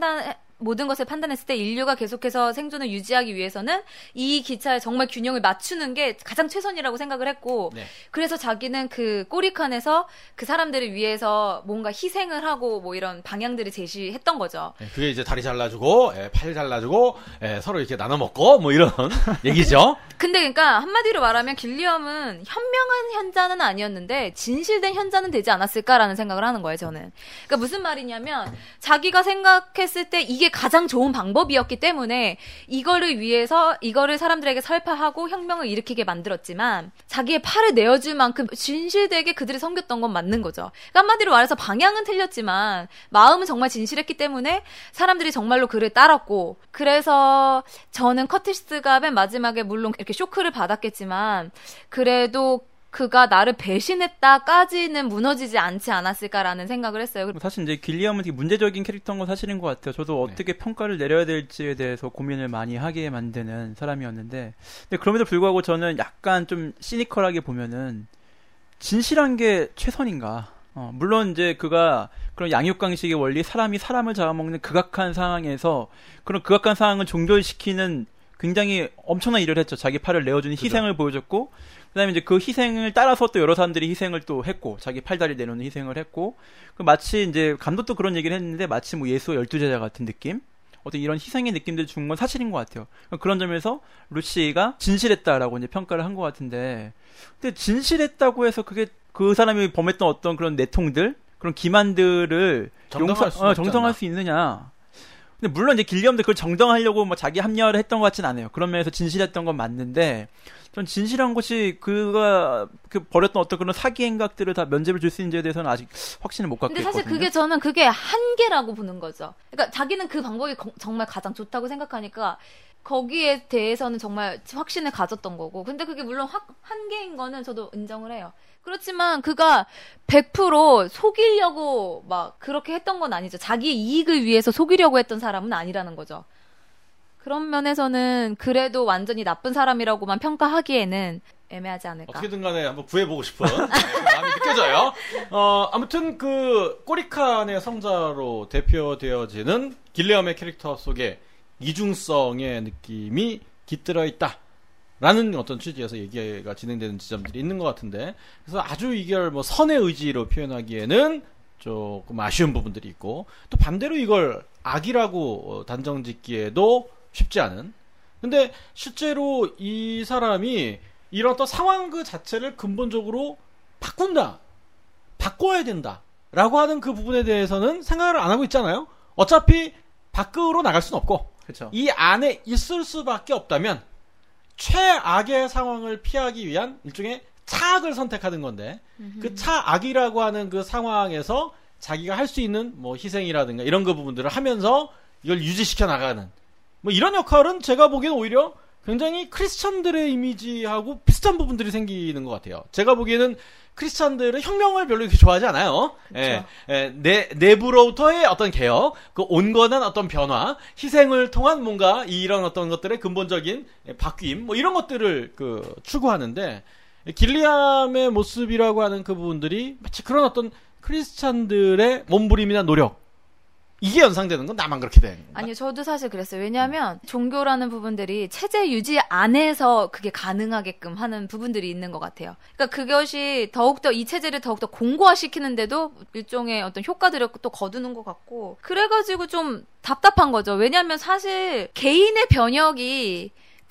모든 것을 판단했을 때 인류가 계속해서 생존을 유지하기 위해서는 이 기차에 정말 균형을 맞추는 게 가장 최선이라고 생각을 했고 네. 그래서 자기는 그 꼬리칸에서 그 사람들을 위해서 뭔가 희생을 하고 뭐 이런 방향들을 제시했던 거죠. 네, 그게 이제 다리 잘라주고 팔 잘라주고 서로 이렇게 나눠 먹고 뭐 이런 얘기죠. 근데 그러니까 한마디로 말하면 길리엄은 현명한 현자는 아니었는데 진실된 현자는 되지 않았을까라는 생각을 하는 거예요, 저는. 그러니까 무슨 말이냐면 자기가 생각했을 때 이게 가장 좋은 방법이었기 때문에 이거를 위해서 이거를 사람들에게 설파하고 혁명을 일으키게 만들었지만 자기의 팔을 내어줄 만큼 진실되게 그들이 섬겼던 건 맞는 거죠. 그러니까 한마디로 말해서 방향은 틀렸지만 마음은 정말 진실했기 때문에 사람들이 정말로 그를 따랐고 그래서 저는 커티스가 맨 마지막에 물론 이렇게 쇼크를 받았겠지만 그래도 그가 나를 배신했다까지는 무너지지 않지 않았을까라는 생각을 했어요. 사실 이제 길리엄은 되게 문제적인 캐릭터인 건 사실인 것 같아요. 저도 어떻게 평가를 내려야 될지에 대해서 고민을 많이 하게 만드는 사람이었는데, 근데 그럼에도 불구하고 저는 약간 좀 시니컬하게 보면은 진실한 게 최선인가? 물론 이제 그가 그런 양육강식의 원리, 사람이 사람을 잡아먹는 극악한 상황에서 그런 극악한 상황을 종결시키는 굉장히 엄청난 일을 했죠. 자기 팔을 내어주는 희생을 보여줬고, 그다음에 이제 그 희생을 따라서 또 여러 사람들이 희생을 또 했고, 자기 팔다리 내놓는 희생을 했고, 마치 이제 감독도 그런 얘기를 했는데 마치 뭐 예수와 12제자 같은 느낌? 어떤 이런 희생의 느낌들 준 건 사실인 것 같아요. 그런 점에서 루시가 진실했다라고 이제 평가를 한 것 같은데, 근데 진실했다고 해서 그게 그 사람이 범했던 어떤 그런 내통들, 그런 기만들을 정당할 수 있느냐? 근데 물론 이제 길리엄도 그걸 정당하려고 뭐 자기 합리화를 했던 것 같진 않아요. 그런 면에서 진실했던 건 맞는데, 전 진실한 것이 그가 벌였던 어떤 그런 사기 행각들을 다 면죄를 줄 수 있는지에 대해서는 아직 확신을 못 갖고 있거든요. 근데 사실 저는 그게 한계라고 보는 거죠. 그러니까 자기는 그 방법이 정말 가장 좋다고 생각하니까 거기에 대해서는 정말 확신을 가졌던 거고. 근데 그게 물론 한계인 거는 저도 인정을 해요. 그렇지만 그가 100% 속이려고 막 그렇게 했던 건 아니죠. 자기의 이익을 위해서 속이려고 했던 사람은 아니라는 거죠. 그런 면에서는 그래도 완전히 나쁜 사람이라고만 평가하기에는 애매하지 않을까. 어떻게든 간에 한번 구해보고 싶은 마음이 느껴져요. 아무튼 그 꼬리칸의 성자로 대표되어지는 길리엄의 캐릭터 속에 이중성의 느낌이 깃들어 있다. 라는 어떤 취지에서 얘기가 진행되는 지점들이 있는 것 같은데, 그래서 아주 이걸 뭐 선의 의지로 표현하기에는 조금 아쉬운 부분들이 있고, 또 반대로 이걸 악이라고 단정 짓기에도 쉽지 않은. 근데 실제로 이 사람이 이런 어떤 상황 그 자체를 근본적으로 바꿔야 된다 라고 하는 그 부분에 대해서는 생각을 안 하고 있잖아요. 어차피 밖으로 나갈 수는 없고, 그쵸. 이 안에 있을 수밖에 없다면 최악의 상황을 피하기 위한 일종의 차악을 선택하는 건데, 그 차악이라고 하는 그 상황에서 자기가 할 수 있는 뭐 희생이라든가 이런 그 부분들을 하면서 이걸 유지시켜 나가는 뭐 이런 역할은 제가 보기에는 오히려 굉장히 크리스찬들의 이미지하고 비슷한 부분들이 생기는 것 같아요. 제가 보기에는 크리스찬들은 혁명을 별로 이렇게 좋아하지 않아요. 내부로부터의 어떤 개혁, 그 온건한 어떤 변화, 희생을 통한 뭔가 이런 어떤 것들의 근본적인 바뀜, 뭐 이런 것들을 추구하는데, 길리엄의 모습이라고 하는 그 부분들이 마치 그런 어떤 크리스찬들의 몸부림이나 노력, 이게 연상되는 건 나만 그렇게 되는 건가? 아니요, 저도 사실 그랬어요. 왜냐하면 종교라는 부분들이 체제 유지 안에서 그게 가능하게끔 하는 부분들이 있는 것 같아요. 그러니까 그것이 더욱더 이 체제를 더욱더 공고화시키는데도 일종의 어떤 효과들을 또 거두는 것 같고, 그래가지고 좀 답답한 거죠. 왜냐하면 사실 개인의 변혁이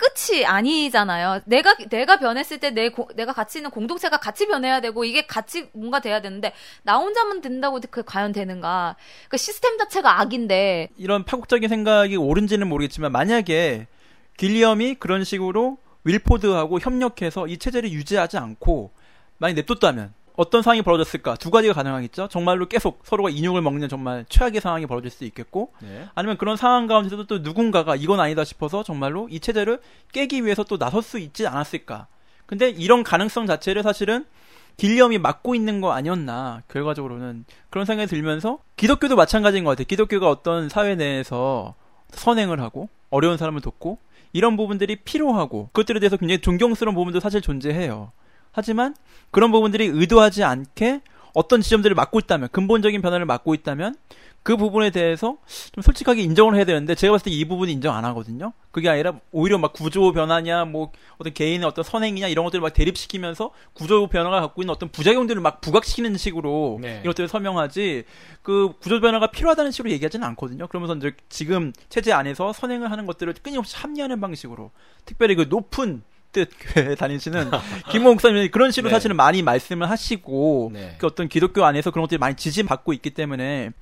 끝이 아니잖아요. 내가 변했을 때 내가 같이 있는 공동체가 같이 변해야 되고 이게 같이 뭔가 돼야 되는데 나 혼자만 된다고 그게 과연 되는가? 그 시스템 자체가 악인데 이런 파국적인 생각이 옳은지는 모르겠지만 만약에 길리엄이 그런 식으로 윌포드하고 협력해서 이 체제를 유지하지 않고 만약 냅뒀다면 어떤 상황이 벌어졌을까? 두 가지가 가능하겠죠. 정말로 계속 서로가 인육을 먹는 정말 최악의 상황이 벌어질 수 있겠고 네. 아니면 그런 상황 가운데서도 또 누군가가 이건 아니다 싶어서 정말로 이 체제를 깨기 위해서 또 나설 수 있지 않았을까. 근데 이런 가능성 자체를 사실은 길리엄이 막고 있는 거 아니었나. 결과적으로는 그런 생각이 들면서 기독교도 마찬가지인 것 같아요. 기독교가 어떤 사회 내에서 선행을 하고 어려운 사람을 돕고 이런 부분들이 필요하고 그것들에 대해서 굉장히 존경스러운 부분도 사실 존재해요. 하지만 그런 부분들이 의도하지 않게 어떤 지점들을 막고 있다면 근본적인 변화를 막고 있다면 그 부분에 대해서 좀 솔직하게 인정을 해야 되는데 제가 봤을 때 이 부분은 인정 안 하거든요. 그게 아니라 오히려 막 구조 변화냐 뭐 어떤 개인의 어떤 선행이냐 이런 것들을 막 대립시키면서 구조 변화가 갖고 있는 어떤 부작용들을 막 부각시키는 식으로 네. 이것들을 설명하지 그 구조 변화가 필요하다는 식으로 얘기하지는 않거든요. 그러면서 이제 지금 체제 안에서 선행을 하는 것들을 끊임없이 합리화하는 방식으로 특별히 그 높은 교회에 다니시는 김모 목사님이 그런 식으로 네. 사실은 많이 말씀을 하시고 네. 그 어떤 기독교 안에서 그런 것들이 많이 지지받고 있기 때문에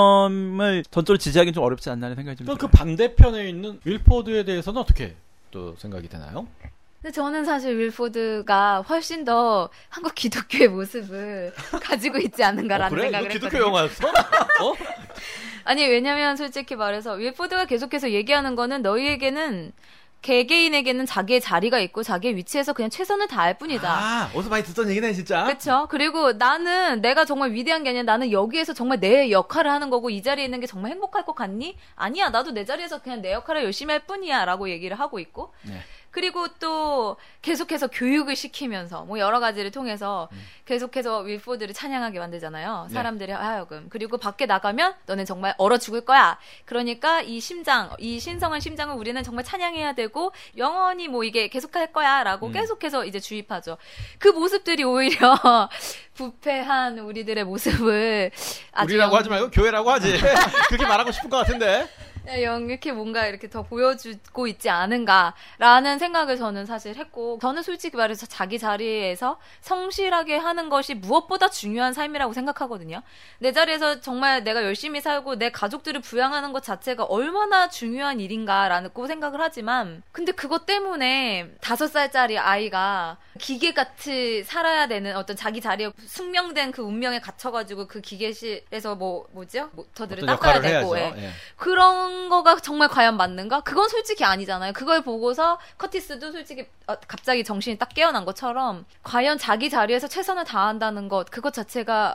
길리엄을 전적으로 지지하기는 좀 어렵지 않나는 생각이 좀 그 들어요. 반대편에 있는 윌포드에 대해서는 어떻게 또 생각이 되나요? 근데 저는 사실 윌포드가 훨씬 더 한국 기독교의 모습을 가지고 있지 않는가라는 그래? 생각을 이거 기독교 했거든요. 영화였어? 어? 아니 왜냐면 솔직히 말해서 윌포드가 계속해서 얘기하는 거는 너희에게는 개개인에게는 자기의 자리가 있고 자기의 위치에서 그냥 최선을 다할 뿐이다. 아, 어디서 많이 듣던 얘기네 진짜. 그렇죠. 그리고 나는 내가 정말 위대한 게 아니라 나는 여기에서 정말 내 역할을 하는 거고 이 자리에 있는 게 정말 행복할 것 같니? 아니야. 나도 내 자리에서 그냥 내 역할을 열심히 할 뿐이야 라고 얘기를 하고 있고 네. 그리고 또 계속해서 교육을 시키면서 뭐 여러 가지를 통해서 계속해서 윌포드를 찬양하게 만들잖아요. 네. 사람들이 하여금. 그리고 밖에 나가면 너는 정말 얼어 죽을 거야. 그러니까 이 신성한 심장을 우리는 정말 찬양해야 되고 영원히 뭐 이게 계속할 거야 라고 계속해서 이제 주입하죠. 그 모습들이 오히려 부패한 우리들의 모습을 아주 우리라고 하지 말고 교회라고 하지. 그렇게 말하고 싶은 것 같은데. 이렇게 뭔가 이렇게 더 보여주고 있지 않은가라는 생각을 저는 사실 했고 저는 솔직히 말해서 자기 자리에서 성실하게 하는 것이 무엇보다 중요한 삶이라고 생각하거든요. 내 자리에서 정말 내가 열심히 살고 내 가족들을 부양하는 것 자체가 얼마나 중요한 일인가라고 생각을 하지만 근데 그것 때문에 5살짜리 아이가 기계같이 살아야 되는 어떤 자기 자리에 숙명된 그 운명에 갇혀가지고 그 기계실에서 모터들을 어떤 닦아야 역할을 되고 해야죠. 예. 그런 거가 정말 과연 맞는가? 그건 솔직히 아니잖아요. 그걸 보고서 커티스도 솔직히 갑자기 정신이 딱 깨어난 것처럼 과연 자기 자리에서 최선을 다한다는 것 그것 자체가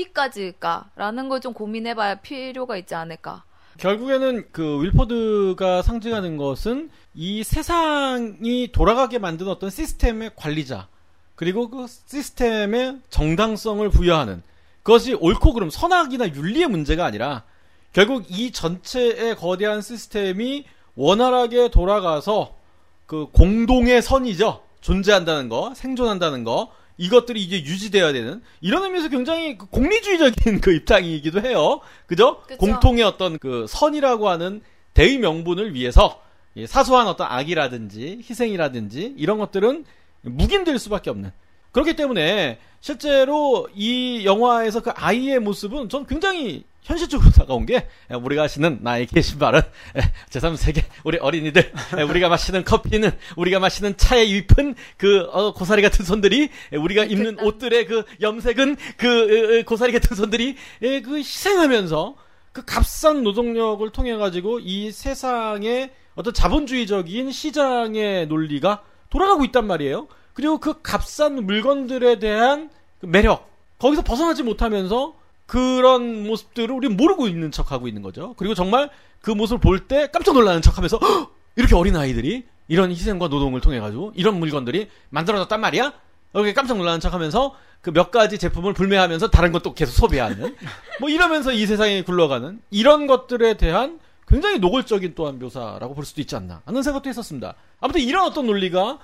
어디까지일까라는 걸 좀 고민해봐야 필요가 있지 않을까. 결국에는 그 윌포드가 상징하는 것은 이 세상이 돌아가게 만든 어떤 시스템의 관리자 그리고 그 시스템의 정당성을 부여하는 그것이 옳고 그름 선악이나 윤리의 문제가 아니라 결국 이 전체의 거대한 시스템이 원활하게 돌아가서 그 공동의 선이죠. 존재한다는 거, 생존한다는 거, 이것들이 이제 유지되어야 되는 이런 의미에서 굉장히 공리주의적인 그 입장이기도 해요. 그죠? 그쵸. 공통의 어떤 그 선이라고 하는 대의 명분을 위해서 사소한 어떤 악이라든지 희생이라든지 이런 것들은 묵인될 수밖에 없는. 그렇기 때문에 실제로 이 영화에서 그 아이의 모습은 전 굉장히 현실적으로 다가온 게 우리가 마시는 나의 계신말은 제3세계 우리 어린이들 우리가 마시는 커피는 우리가 마시는 차에 입은 그 고사리 같은 손들이 우리가 입는 옷들의 그 염색은 그 고사리 같은 손들이 그 희생하면서 그 값싼 노동력을 통해 가지고 이 세상의 어떤 자본주의적인 시장의 논리가 돌아가고 있단 말이에요. 그리고 그 값싼 물건들에 대한 그 매력 거기서 벗어나지 못하면서 그런 모습들을 우리는 모르고 있는 척하고 있는 거죠. 그리고 정말 그 모습을 볼 때 깜짝 놀라는 척하면서 이렇게 어린 아이들이 이런 희생과 노동을 통해 가지고 이런 물건들이 만들어졌단 말이야? 이렇게 깜짝 놀라는 척하면서 그 몇 가지 제품을 불매하면서 다른 것도 계속 소비하는 뭐 이러면서 이 세상에 굴러가는 이런 것들에 대한 굉장히 노골적인 또한 묘사라고 볼 수도 있지 않나 하는 생각도 했었습니다. 아무튼 이런 어떤 논리가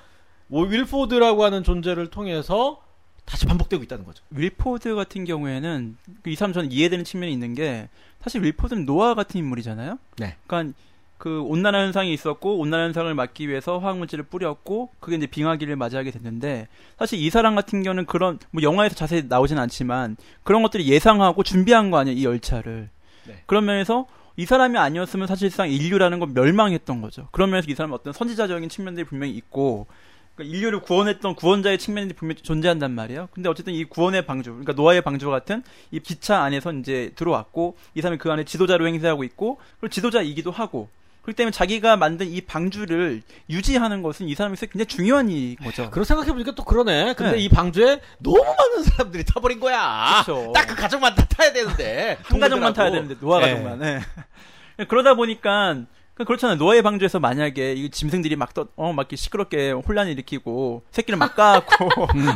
윌포드라고 하는 존재를 통해서 다시 반복되고 있다는 거죠. 윌포드 같은 경우에는 이 사람 저는 이해되는 측면이 있는 게 사실 윌포드는 노아 같은 인물이잖아요. 네. 그러니까 그 온난화 현상이 있었고 온난화 현상을 막기 위해서 화학물질을 뿌렸고 그게 이제 빙하기를 맞이하게 됐는데 사실 이 사람 같은 경우는 그런 뭐 영화에서 자세히 나오진 않지만 그런 것들이 예상하고 준비한 거 아니에요 이 열차를. 네. 그런 면에서 이 사람이 아니었으면 사실상 인류라는 건 멸망했던 거죠. 그런 면에서 이 사람은 어떤 선지자적인 측면들이 분명히 있고 그러니까 인류를 구원했던 구원자의 측면이 분명히 존재한단 말이에요. 근데 어쨌든 이 구원의 방주, 그러니까 노아의 방주 같은 이 기차 안에서 이제 들어왔고 이 사람이 그 안에 지도자로 행세하고 있고 그리고 지도자이기도 하고 그렇기 때문에 자기가 만든 이 방주를 유지하는 것은 이 사람에서 굉장히 중요한 일인 거죠. 그런 생각해보니까 또 그러네. 근데 네. 이 방주에 너무 많은 사람들이 타버린 거야. 그쵸. 딱 그 가족만 다 타야 되는데. 한 가족만 동료들하고. 타야 되는데 노아 네. 가족만. 네. 그러다 보니까 그렇잖아요. 노아의 방주에서 만약에 이 짐승들이 막 이렇게 시끄럽게 혼란을 일으키고 새끼를 막 까고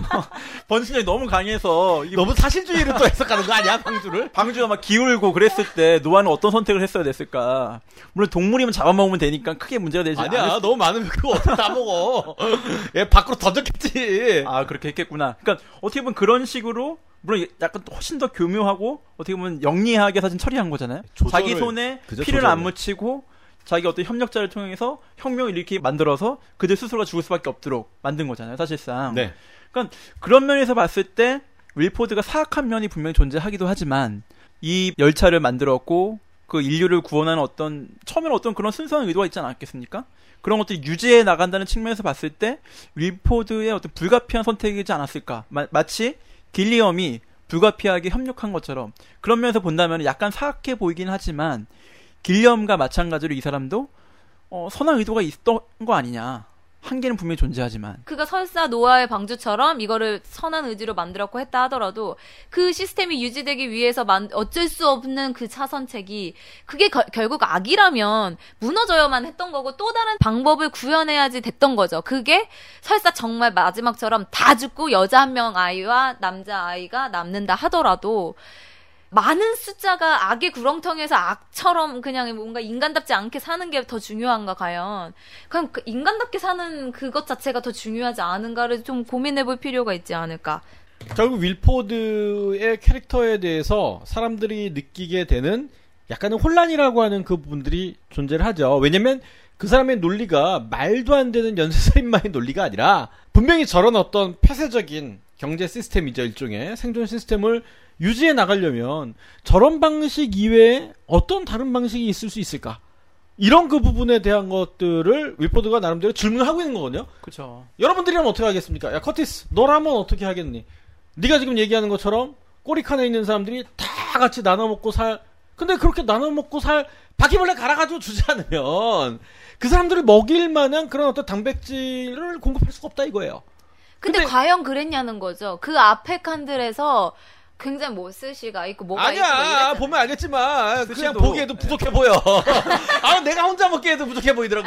번식력이 너무 강해서 이 너무 사실주의를 또 해석하는 거 아니야, 방주를? 방주가 막 기울고 그랬을 때 노아는 어떤 선택을 했어야 됐을까? 물론 동물이면 잡아먹으면 되니까 크게 문제가 되지 아니야, 않을 너무 많으면 그거 어떻게 다 먹어. 얘 밖으로 던졌겠지. 아, 그렇게 했겠구나. 그러니까 어떻게 보면 그런 식으로 물론 약간 훨씬 더 교묘하고 어떻게 보면 영리하게 사실 처리한 거잖아요. 자기 손에 피를 안 묻히고 자기 어떤 협력자를 통해서 혁명을 이렇게 만들어서 그들 스스로가 죽을 수밖에 없도록 만든 거잖아요, 사실상. 네. 그러니까 그런 면에서 봤을 때 윌포드가 사악한 면이 분명히 존재하기도 하지만 이 열차를 만들었고 그 인류를 구원하는 어떤 처음에는 어떤 그런 순수한 의도가 있지 않았겠습니까? 그런 것들이 유지해 나간다는 측면에서 봤을 때 윌포드의 어떤 불가피한 선택이지 않았을까? 마치 길리엄이 불가피하게 협력한 것처럼 그런 면에서 본다면 약간 사악해 보이긴 하지만 길리엄과 마찬가지로 이 사람도 선한 의도가 있었던 거 아니냐. 한계는 분명히 존재하지만 그가 설사 노아의 방주처럼 이거를 선한 의지로 만들었고 했다 하더라도 그 시스템이 유지되기 위해서 어쩔 수 없는 그 차선책이 그게 결국 악이라면 무너져야만 했던 거고 또 다른 방법을 구현해야지 됐던 거죠. 그게 설사 정말 마지막처럼 다 죽고 여자 한 명 아이와 남자 아이가 남는다 하더라도 많은 숫자가 악의 구렁텅이에서 악처럼 그냥 뭔가 인간답지 않게 사는 게 더 중요한가 과연. 그럼 그 인간답게 사는 그것 자체가 더 중요하지 않은가를 좀 고민해볼 필요가 있지 않을까. 결국 윌포드의 캐릭터에 대해서 사람들이 느끼게 되는 약간의 혼란이라고 하는 그 부분들이 존재를 하죠. 왜냐면 그 사람의 논리가 말도 안 되는 연쇄살인마의 논리가 아니라 분명히 저런 어떤 폐쇄적인 경제 시스템이죠. 일종의 생존 시스템을 유지해 나가려면 저런 방식 이외에 어떤 다른 방식이 있을 수 있을까? 이런 그 부분에 대한 것들을 윌포드가 나름대로 질문하고 있는 거거든요. 그렇죠. 여러분들이라면 어떻게 하겠습니까? 야 커티스, 너라면 어떻게 하겠니? 네가 지금 얘기하는 것처럼 꼬리칸에 있는 사람들이 다 같이 나눠 먹고 근데 그렇게 나눠 먹고 바퀴벌레 갈아가지고 주지 않으면 그 사람들을 먹일 만한 그런 어떤 단백질을 공급할 수가 없다 이거예요. 근데 과연 그랬냐는 거죠. 그 앞에 칸들에서 굉장히 뭐 스시가 있고 뭐가 아니야, 있고 보면 알겠지만 그냥 스시도- 보기에도 부족해 보여. 내가 혼자 먹기에도 부족해 보이더라고.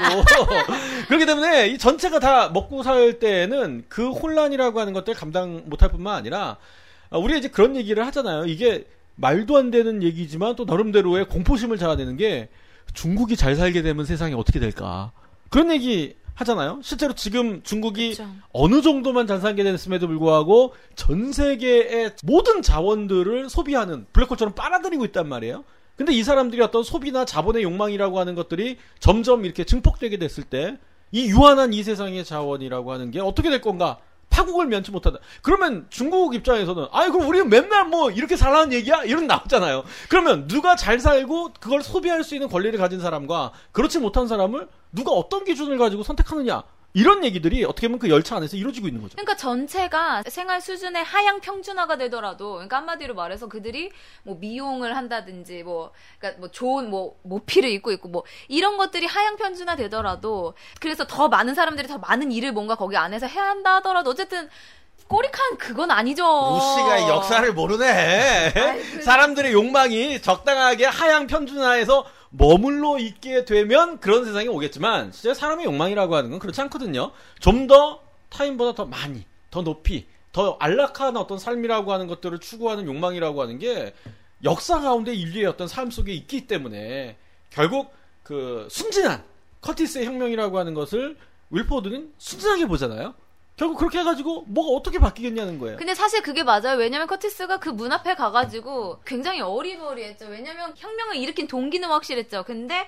그렇기 때문에 이 전체가 다 먹고 살 때는 그 혼란이라고 하는 것들 감당 못할 뿐만 아니라 우리가 이제 그런 얘기를 하잖아요. 이게 말도 안 되는 얘기지만 또 나름대로의 공포심을 자아내는 게 중국이 잘 살게 되면 세상이 어떻게 될까. 그런 얘기 하잖아요. 실제로 지금 중국이 그렇죠. 어느 정도만 잘 살게 됐음에도 불구하고 전 세계의 모든 자원들을 소비하는 블랙홀처럼 빨아들이고 있단 말이에요. 근데 이 사람들이 어떤 소비나 자본의 욕망이라고 하는 것들이 점점 이렇게 증폭되게 됐을 때 이 유한한 이 세상의 자원이라고 하는 게 어떻게 될 건가? 파국을 면치 못한다. 그러면 중국 입장에서는 그럼 우리는 맨날 뭐 이렇게 살라는 얘기야? 이런 나오잖아요. 그러면 누가 잘 살고 그걸 소비할 수 있는 권리를 가진 사람과 그렇지 못한 사람을 누가 어떤 기준을 가지고 선택하느냐? 이런 얘기들이 어떻게 보면 그 열차 안에서 이루어지고 있는 거죠. 그러니까 전체가 생활 수준의 하향 평준화가 되더라도, 그러니까 한마디로 말해서 그들이 뭐 미용을 한다든지, 그러니까 뭐 좋은 모피를 입고 있고 뭐 이런 것들이 하향 평준화 되더라도, 그래서 더 많은 사람들이 더 많은 일을 뭔가 거기 안에서 해야 한다 하더라도 어쨌든 꼬리칸 그건 아니죠. 루시가 역사를 모르네. 사람들의 욕망이 적당하게 하향 편준화해서 머물러 있게 되면 그런 세상이 오겠지만 실제 사람의 욕망이라고 하는 건 그렇지 않거든요. 좀 더 타인보다 더 많이, 더 높이, 더 안락한 어떤 삶이라고 하는 것들을 추구하는 욕망이라고 하는 게 역사 가운데 인류의 어떤 삶 속에 있기 때문에 결국 그 순진한 커티스의 혁명이라고 하는 것을 윌포드는 순진하게 보잖아요. 결국 그렇게 해가지고 뭐가 어떻게 바뀌겠냐는 거예요. 근데 사실 그게 맞아요. 왜냐면 커티스가 그 문 앞에 가가지고 굉장히 어리버리했죠. 왜냐면 혁명을 일으킨 동기는 확실했죠. 근데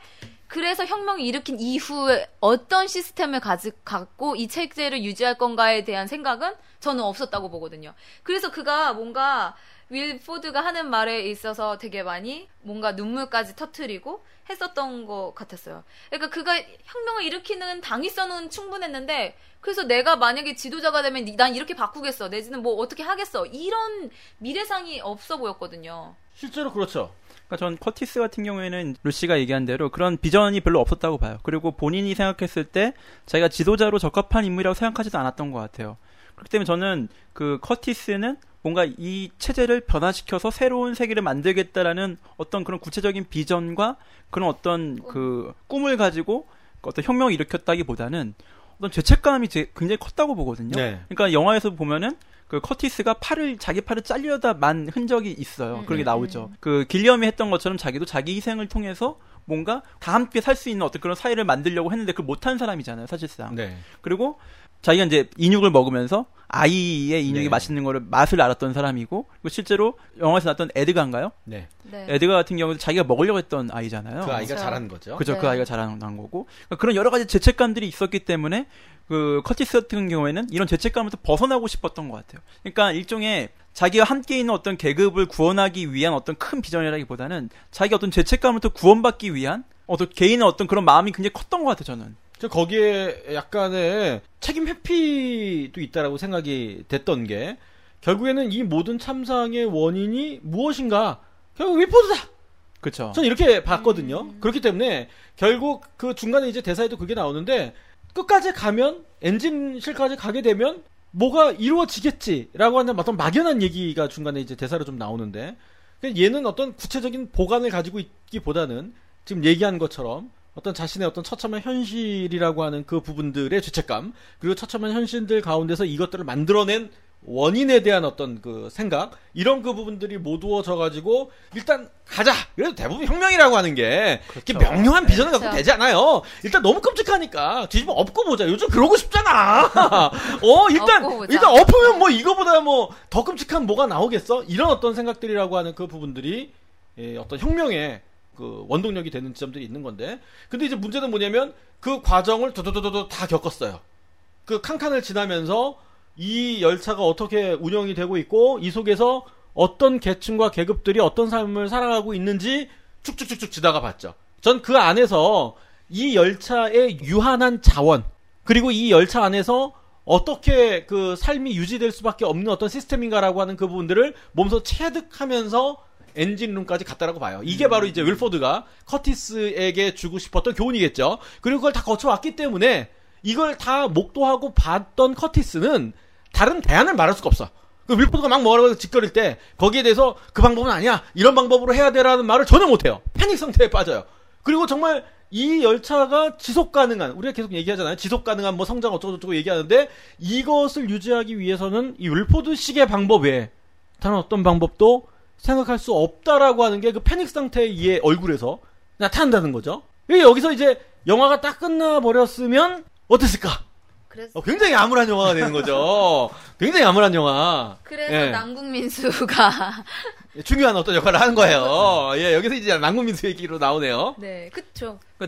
그래서 혁명을 일으킨 이후에 어떤 시스템을 갖고 이 체제를 유지할 건가에 대한 생각은 저는 없었다고 보거든요. 그래서 그가 뭔가 윌 포드가 하는 말에 있어서 되게 많이 뭔가 눈물까지 터뜨리고 했었던 것 같았어요. 그러니까 그가 혁명을 일으키는 당위성은 충분했는데 그래서 내가 만약에 지도자가 되면 난 이렇게 바꾸겠어. 내지는 뭐 어떻게 하겠어. 이런 미래상이 없어 보였거든요. 실제로 그렇죠. 그러니까 전 커티스 같은 경우에는 루시가 얘기한 대로 그런 비전이 별로 없었다고 봐요. 그리고 본인이 생각했을 때 자기가 지도자로 적합한 인물이라고 생각하지도 않았던 것 같아요. 그렇기 때문에 저는 그 커티스는 뭔가 이 체제를 변화시켜서 새로운 세계를 만들겠다라는 어떤 그런 구체적인 비전과 그런 어떤 그 꿈을 가지고 어떤 혁명을 일으켰다기보다는 어떤 죄책감이 굉장히 컸다고 보거든요. 네. 그러니까 영화에서 보면은 그 커티스가 자기 팔을 잘려다 만 흔적이 있어요. 그런 게 나오죠. 그 길리엄이 했던 것처럼 자기도 자기 희생을 통해서 뭔가 다 함께 살 수 있는 어떤 그런 사회를 만들려고 했는데 그걸 못한 사람이잖아요, 사실상. 네. 그리고 자기가 이제 인육을 먹으면서 아이의 인육이 네. 맛있는 거를 맛을 알았던 사람이고, 그리고 실제로 영화에서 나왔던 에드가인가요? 네. 네. 에드가 같은 경우도 자기가 먹으려고 했던 아이잖아요. 그 아이가 그렇죠. 잘하는 거죠. 그죠. 네. 그 아이가 자라난 거고. 그러니까 그런 여러 가지 죄책감들이 있었기 때문에 그 커티스 같은 경우에는 이런 죄책감부터 벗어나고 싶었던 것 같아요. 그러니까 일종의 자기와 함께 있는 어떤 계급을 구원하기 위한 어떤 큰 비전이라기보다는 자기가 어떤 죄책감부터 구원받기 위한 어떤 개인의 어떤 그런 마음이 굉장히 컸던 것 같아요, 저는. 저 거기에 약간의 책임 회피도 있다라고 생각이 됐던 게 결국에는 이 모든 참상의 원인이 무엇인가? 결국 윌포드다. 그렇죠. 저는 이렇게 봤거든요. 그렇기 때문에 결국 그 중간에 이제 대사에도 그게 나오는데 끝까지 가면 엔진실까지 가게 되면 뭐가 이루어지겠지라고 하는 어떤 막연한 얘기가 중간에 이제 대사로 좀 나오는데 얘는 어떤 구체적인 보관을 가지고 있기보다는 지금 얘기한 것처럼 어떤 자신의 어떤 처참한 현실이라고 하는 그 부분들의 죄책감 그리고 처참한 현실들 가운데서 이것들을 만들어낸 원인에 대한 어떤 그 생각 이런 그 부분들이 모두어져가지고 일단 가자. 그래도 대부분 혁명이라고 하는 게 이렇게 명료한 비전을 갖고 그렇죠. 되지 않아요. 일단 너무 끔찍하니까 뒤집어 엎고 보자. 요즘 그러고 싶잖아. 일단 엎고 보자. 일단 엎으면 뭐 이거보다 뭐 더 끔찍한 뭐가 나오겠어? 이런 어떤 생각들이라고 하는 그 부분들이 어떤 혁명의 그 원동력이 되는 지점들이 있는 건데 근데 이제 문제는 뭐냐면 그 과정을 도도도도도 다 겪었어요. 그 칸칸을 지나면서 이 열차가 어떻게 운영이 되고 있고 이 속에서 어떤 계층과 계급들이 어떤 삶을 살아가고 있는지 쭉쭉쭉쭉 지나가 봤죠. 전 그 안에서 이 열차의 유한한 자원 그리고 이 열차 안에서 어떻게 그 삶이 유지될 수밖에 없는 어떤 시스템인가라고 하는 그 부분들을 몸소 체득하면서 엔진룸까지 갔다라고 봐요. 이게 바로 이제 윌포드가 커티스에게 주고 싶었던 교훈이겠죠. 그리고 그걸 다 거쳐왔기 때문에 이걸 다 목도하고 봤던 커티스는 다른 대안을 말할 수가 없어. 그 윌포드가 막 뭐라고 짓거릴 때 거기에 대해서 그 방법은 아니야. 이런 방법으로 해야 돼라는 말을 전혀 못해요. 패닉 상태에 빠져요. 그리고 정말 이 열차가 지속 가능한 우리가 계속 얘기하잖아요. 지속 가능한 뭐 성장 어쩌고저쩌고 얘기하는데 이것을 유지하기 위해서는 이 윌포드식의 방법 외에 다른 어떤 방법도 생각할 수 없다라고 하는 게 그 패닉 상태의 이의 얼굴에서 나타난다는 거죠. 여기서 이제 영화가 딱 끝나버렸으면 어땠을까? 그래서, 굉장히 암울한 영화가 되는 거죠. 굉장히 암울한 영화. 그래서 예. 남궁민수가 중요한 어떤 역할을 하는 거예요. 예, 여기서 이제 남궁민수 얘기로 나오네요. 네, 그쵸. 그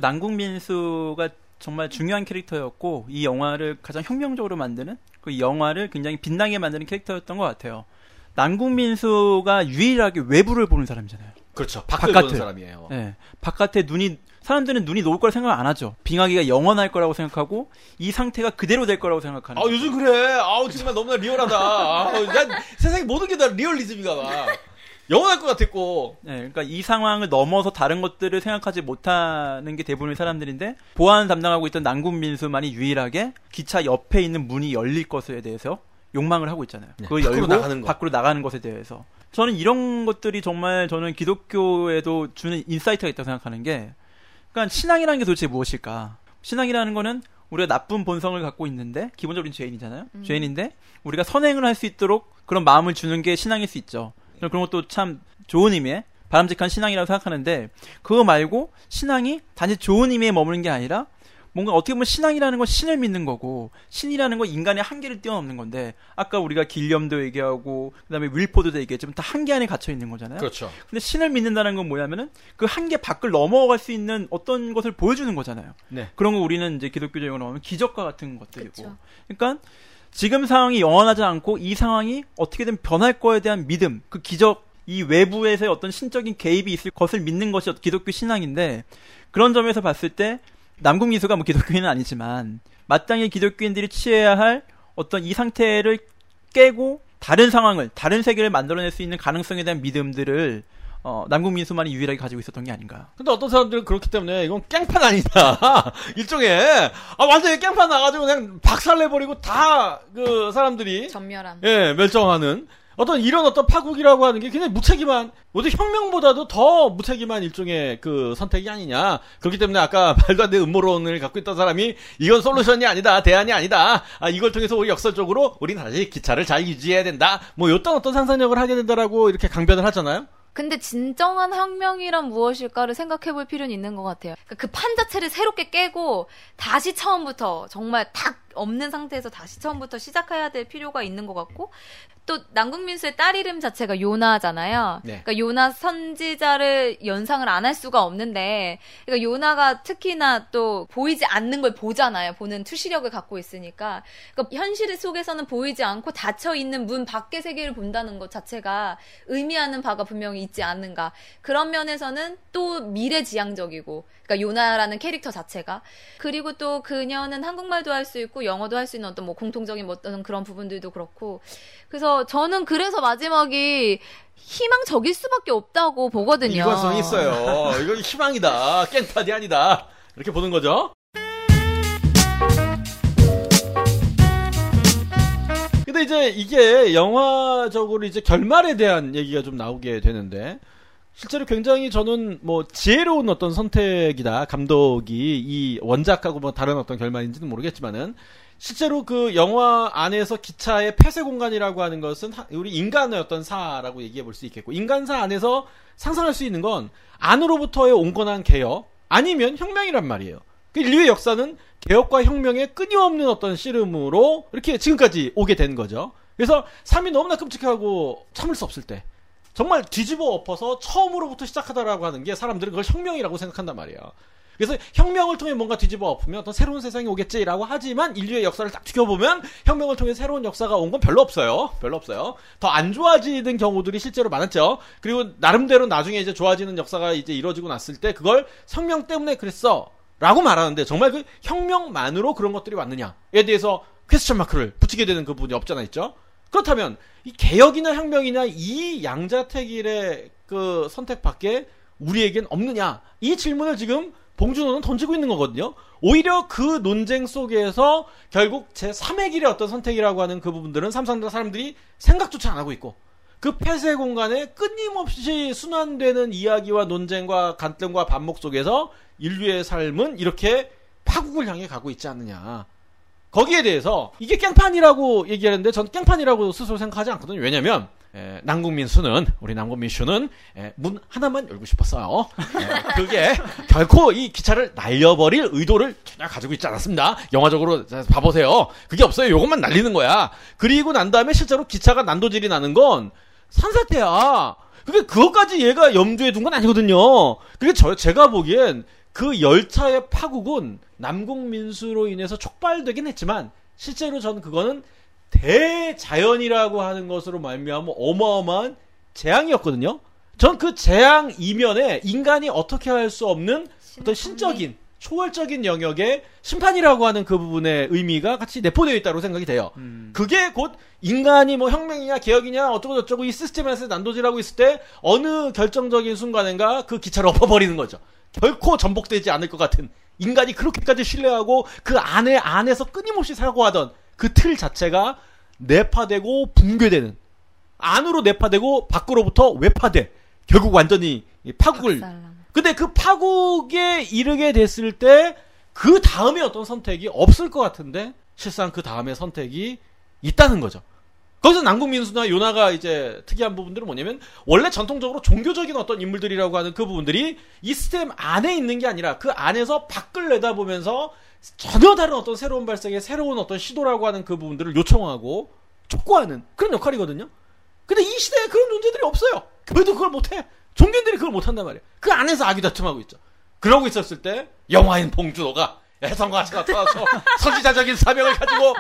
남궁민수가 정말 중요한 캐릭터였고 이 영화를 가장 혁명적으로 만드는 그 영화를 굉장히 빛나게 만드는 캐릭터였던 것 같아요. 남궁민수가 유일하게 외부를 보는 사람이잖아요. 그렇죠. 밖을 바깥을. 보는 사람이에요. 네. 바깥에 사람들은 눈이 녹을 거라 생각 안 하죠. 빙하기가 영원할 거라고 생각하고 이 상태가 그대로 될 거라고 생각하는. 요즘 그래. 정말 너무나 리얼하다. 난 세상의 모든 게 다 리얼리즘이가 봐. 영원할 것 같았고. 네, 그러니까 이 상황을 넘어서 다른 것들을 생각하지 못하는 게 대부분의 사람들인데 보안 담당하고 있던 남궁민수만이 유일하게 기차 옆에 있는 문이 열릴 것에 대해서 욕망을 하고 있잖아요. 네, 그걸 밖으로 열고 나가는 거. 밖으로 나가는 것에 대해서 저는 이런 것들이 정말 저는 기독교에도 주는 인사이트가 있다고 생각하는 게 그러니까 신앙이라는 게 도대체 무엇일까? 신앙이라는 거는 우리가 나쁜 본성을 갖고 있는데 기본적으로 죄인이잖아요. 죄인인데 우리가 선행을 할 수 있도록 그런 마음을 주는 게 신앙일 수 있죠. 그런 것도 참 좋은 의미의 바람직한 신앙이라고 생각하는데 그거 말고 신앙이 단지 좋은 의미에 머무는 게 아니라 뭔가 어떻게 보면 신앙이라는 건 신을 믿는 거고 신이라는 건 인간의 한계를 뛰어넘는 건데 아까 우리가 길리엄도 얘기하고 그다음에 윌포드도 얘기했지만 다 한계 안에 갇혀 있는 거잖아요. 그렇죠. 근데 신을 믿는다는 건 뭐냐면은 그 한계 밖을 넘어갈 수 있는 어떤 것을 보여주는 거잖아요. 네. 그런 거 우리는 이제 기독교적으로 하면 기적과 같은 것들이고. 그쵸. 그러니까 지금 상황이 영원하지 않고 이 상황이 어떻게든 변할 거에 대한 믿음, 그 기적, 이 외부에서의 어떤 신적인 개입이 있을 것을 믿는 것이 기독교 신앙인데 그런 점에서 봤을 때 남궁민수가 뭐 기독교인은 아니지만 마땅히 기독교인들이 취해야 할 어떤 이 상태를 깨고 다른 상황을, 다른 세계를 만들어낼 수 있는 가능성에 대한 믿음들을 남궁민수만이 유일하게 가지고 있었던 게 아닌가. 근데 어떤 사람들은 그렇기 때문에 이건 깽판 아니다. 일종의 완전히 깽판 나가지고 그냥 박살내버리고 다 그 사람들이 전멸함. 예 멸종하는 어떤 이런 어떤 파국이라고 하는 게 굉장히 무책임한, 모두 혁명보다도 더 무책임한 일종의 그 선택이 아니냐. 그렇기 때문에 아까 말도 안 되는 음모론을 갖고 있던 사람이 이건 솔루션이 아니다, 대안이 아니다. 이걸 통해서 우리 역설적으로 우리는 다시 기차를 잘 유지해야 된다. 뭐 어떤 상상력을 하게 된다라고 이렇게 강변을 하잖아요. 근데 진정한 혁명이란 무엇일까를 생각해 볼 필요는 있는 것 같아요. 그러니까 그 판 자체를 새롭게 깨고 다시 처음부터 정말 딱 없는 상태에서 다시 처음부터 시작해야 될 필요가 있는 것 같고, 또 남궁민수의 딸 이름 자체가 요나잖아요. 네. 그러니까 요나 선지자를 연상을 안 할 수가 없는데, 그러니까 요나가 특히나 또 보이지 않는 걸 보잖아요. 보는 투시력을 갖고 있으니까. 그러니까 현실 속에서는 보이지 않고 닫혀 있는 문 밖의 세계를 본다는 것 자체가 의미하는 바가 분명히 있지 않는가. 그런 면에서는 또 미래지향적이고, 그러니까 요나라는 캐릭터 자체가. 그리고 또 그녀는 한국말도 할 수 있고 영어도 할 수 있는 어떤 뭐 공통적인 어떤 그런 부분들도 그렇고. 그래서 저는 그래서 마지막이 희망적일 수밖에 없다고 보거든요. 일관성이 있어요. 이거 희망이다. 깽판이 아니다. 이렇게 보는 거죠. 근데 이제 이게 영화적으로 이제 결말에 대한 얘기가 좀 나오게 되는데, 실제로 굉장히 저는 뭐 지혜로운 어떤 선택이다. 감독이 이 원작하고 뭐 다른 어떤 결말인지는 모르겠지만은, 실제로 그 영화 안에서 기차의 폐쇄 공간이라고 하는 것은 우리 인간의 어떤 사라고 얘기해 볼 수 있겠고, 인간사 안에서 상상할 수 있는 건 안으로부터의 온건한 개혁 아니면 혁명이란 말이에요. 그 인류의 역사는 개혁과 혁명의 끊임없는 어떤 씨름으로 이렇게 지금까지 오게 된 거죠. 그래서 삶이 너무나 끔찍하고 참을 수 없을 때 정말 뒤집어 엎어서 처음으로부터 시작하다라고 하는 게 사람들은 그걸 혁명이라고 생각한단 말이에요. 그래서 혁명을 통해 뭔가 뒤집어 엎으면 어떤 새로운 세상이 오겠지라고 하지만, 인류의 역사를 딱 지켜보면 혁명을 통해 새로운 역사가 온 건 별로 없어요. 별로 없어요. 더 안 좋아지는 경우들이 실제로 많았죠. 그리고 나름대로 나중에 이제 좋아지는 역사가 이제 이루어지고 났을 때 그걸 혁명 때문에 그랬어 라고 말하는데, 정말 그 혁명만으로 그런 것들이 왔느냐에 대해서 퀘스천 마크를 붙이게 되는 그 부분이 없잖아 있죠. 그렇다면 이 개혁이나 혁명이나 이 양자택일의 그 선택밖에 우리에겐 없느냐, 이 질문을 지금 봉준호는 던지고 있는 거거든요. 오히려 그 논쟁 속에서 결국 제3의 길의 어떤 선택이라고 하는 그 부분들은 사람들이 생각조차 안 하고 있고, 그 폐쇄 공간에 끊임없이 순환되는 이야기와 논쟁과 갈등과 반목 속에서 인류의 삶은 이렇게 파국을 향해 가고 있지 않느냐. 거기에 대해서 이게 깽판이라고 얘기하는데 전 깽판이라고 스스로 생각하지 않거든요. 왜냐면 우리 남궁민수는 문 하나만 열고 싶었어요. 그게 결코 이 기차를 날려버릴 의도를 전혀 가지고 있지 않았습니다. 영화적으로 봐보세요. 그게 없어요. 요것만 날리는 거야. 그리고 난 다음에 실제로 기차가 난도질이 나는 건 산사태야. 그것까지 얘가 염두에 둔 건 아니거든요. 그게 제가 보기엔 그 열차의 파국은 남궁민수로 인해서 촉발되긴 했지만, 실제로 저는 그거는 대자연이라고 하는 것으로 말미암아 어마어마한 재앙이었거든요. 전 그 재앙 이면에 인간이 어떻게 할 수 없는 어떤 신적인 초월적인 영역의 심판이라고 하는 그 부분의 의미가 같이 내포되어 있다고 생각이 돼요. 그게 곧 인간이 뭐 혁명이냐 개혁이냐 어쩌고 저쩌고 이 시스템 안에서 난도질하고 있을 때 어느 결정적인 순간인가 그 기차를 엎어버리는 거죠. 결코 전복되지 않을 것 같은, 인간이 그렇게까지 신뢰하고 그 안에서 끊임없이 사고하던 그 틀 자체가 내파되고 붕괴되는, 안으로 내파되고 밖으로부터 외파돼 결국 완전히 파국을. 근데 그 파국에 이르게 됐을 때 그 다음에 어떤 선택이 없을 것 같은데, 실상 그 다음에 선택이 있다는 거죠. 거기서 남궁민수나 요나가 이제 특이한 부분들은 뭐냐면, 원래 전통적으로 종교적인 어떤 인물들이라고 하는 그 부분들이 이 시스템 안에 있는 게 아니라 그 안에서 밖을 내다보면서 전혀 다른 어떤 새로운 발상의 새로운 어떤 시도라고 하는 그 부분들을 요청하고 촉구하는 그런 역할이거든요. 근데 이 시대에 그런 존재들이 없어요. 교회도 그걸 못해. 종교인들이 그걸 못한단 말이에요. 그 안에서 아귀다툼하고 있죠. 그러고 있었을 때 영화인 봉준호가 애성과 같이 나타나서 선지자적인 사명을 가지고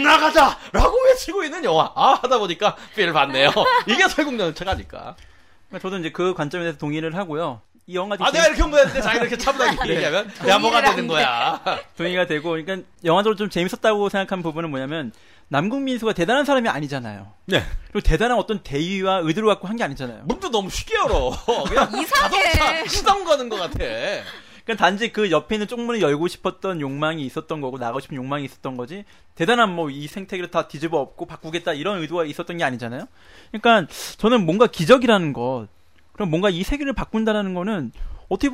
나가자라고 외치고 있는 영화. 하다 보니까 필 봤네요. 이게 설국열차가 아닐까. 저도 이제 그 관점에 대해서 동의를 하고요. 이 영화 내가 이렇게 홍보했는데 자기 이렇게 차분하게 얘기하면 내가 뭐가 되는 거야. 동의가 되고, 그러니까 영화적으로 좀 재밌었다고 생각한 부분은 뭐냐면 남궁민수가 대단한 사람이 아니잖아요. 네. 그리고 대단한 어떤 대의와 의도를 갖고 한 게 아니잖아요. 문도 너무 쉽게 열어. 그냥 이상해. 자동차 시동 거는 것 같아. 그러니까 단지 그 옆에 있는 쪽문을 열고 싶었던 욕망이 있었던 거고 나가고 싶은 욕망이 있었던 거지 대단한 뭐 이 생태계를 다 뒤집어 엎고 바꾸겠다 이런 의도가 있었던 게 아니잖아요. 그러니까 저는 뭔가 기적이라는 것, 그럼 뭔가 이 세계를 바꾼다라는 거는 어떻게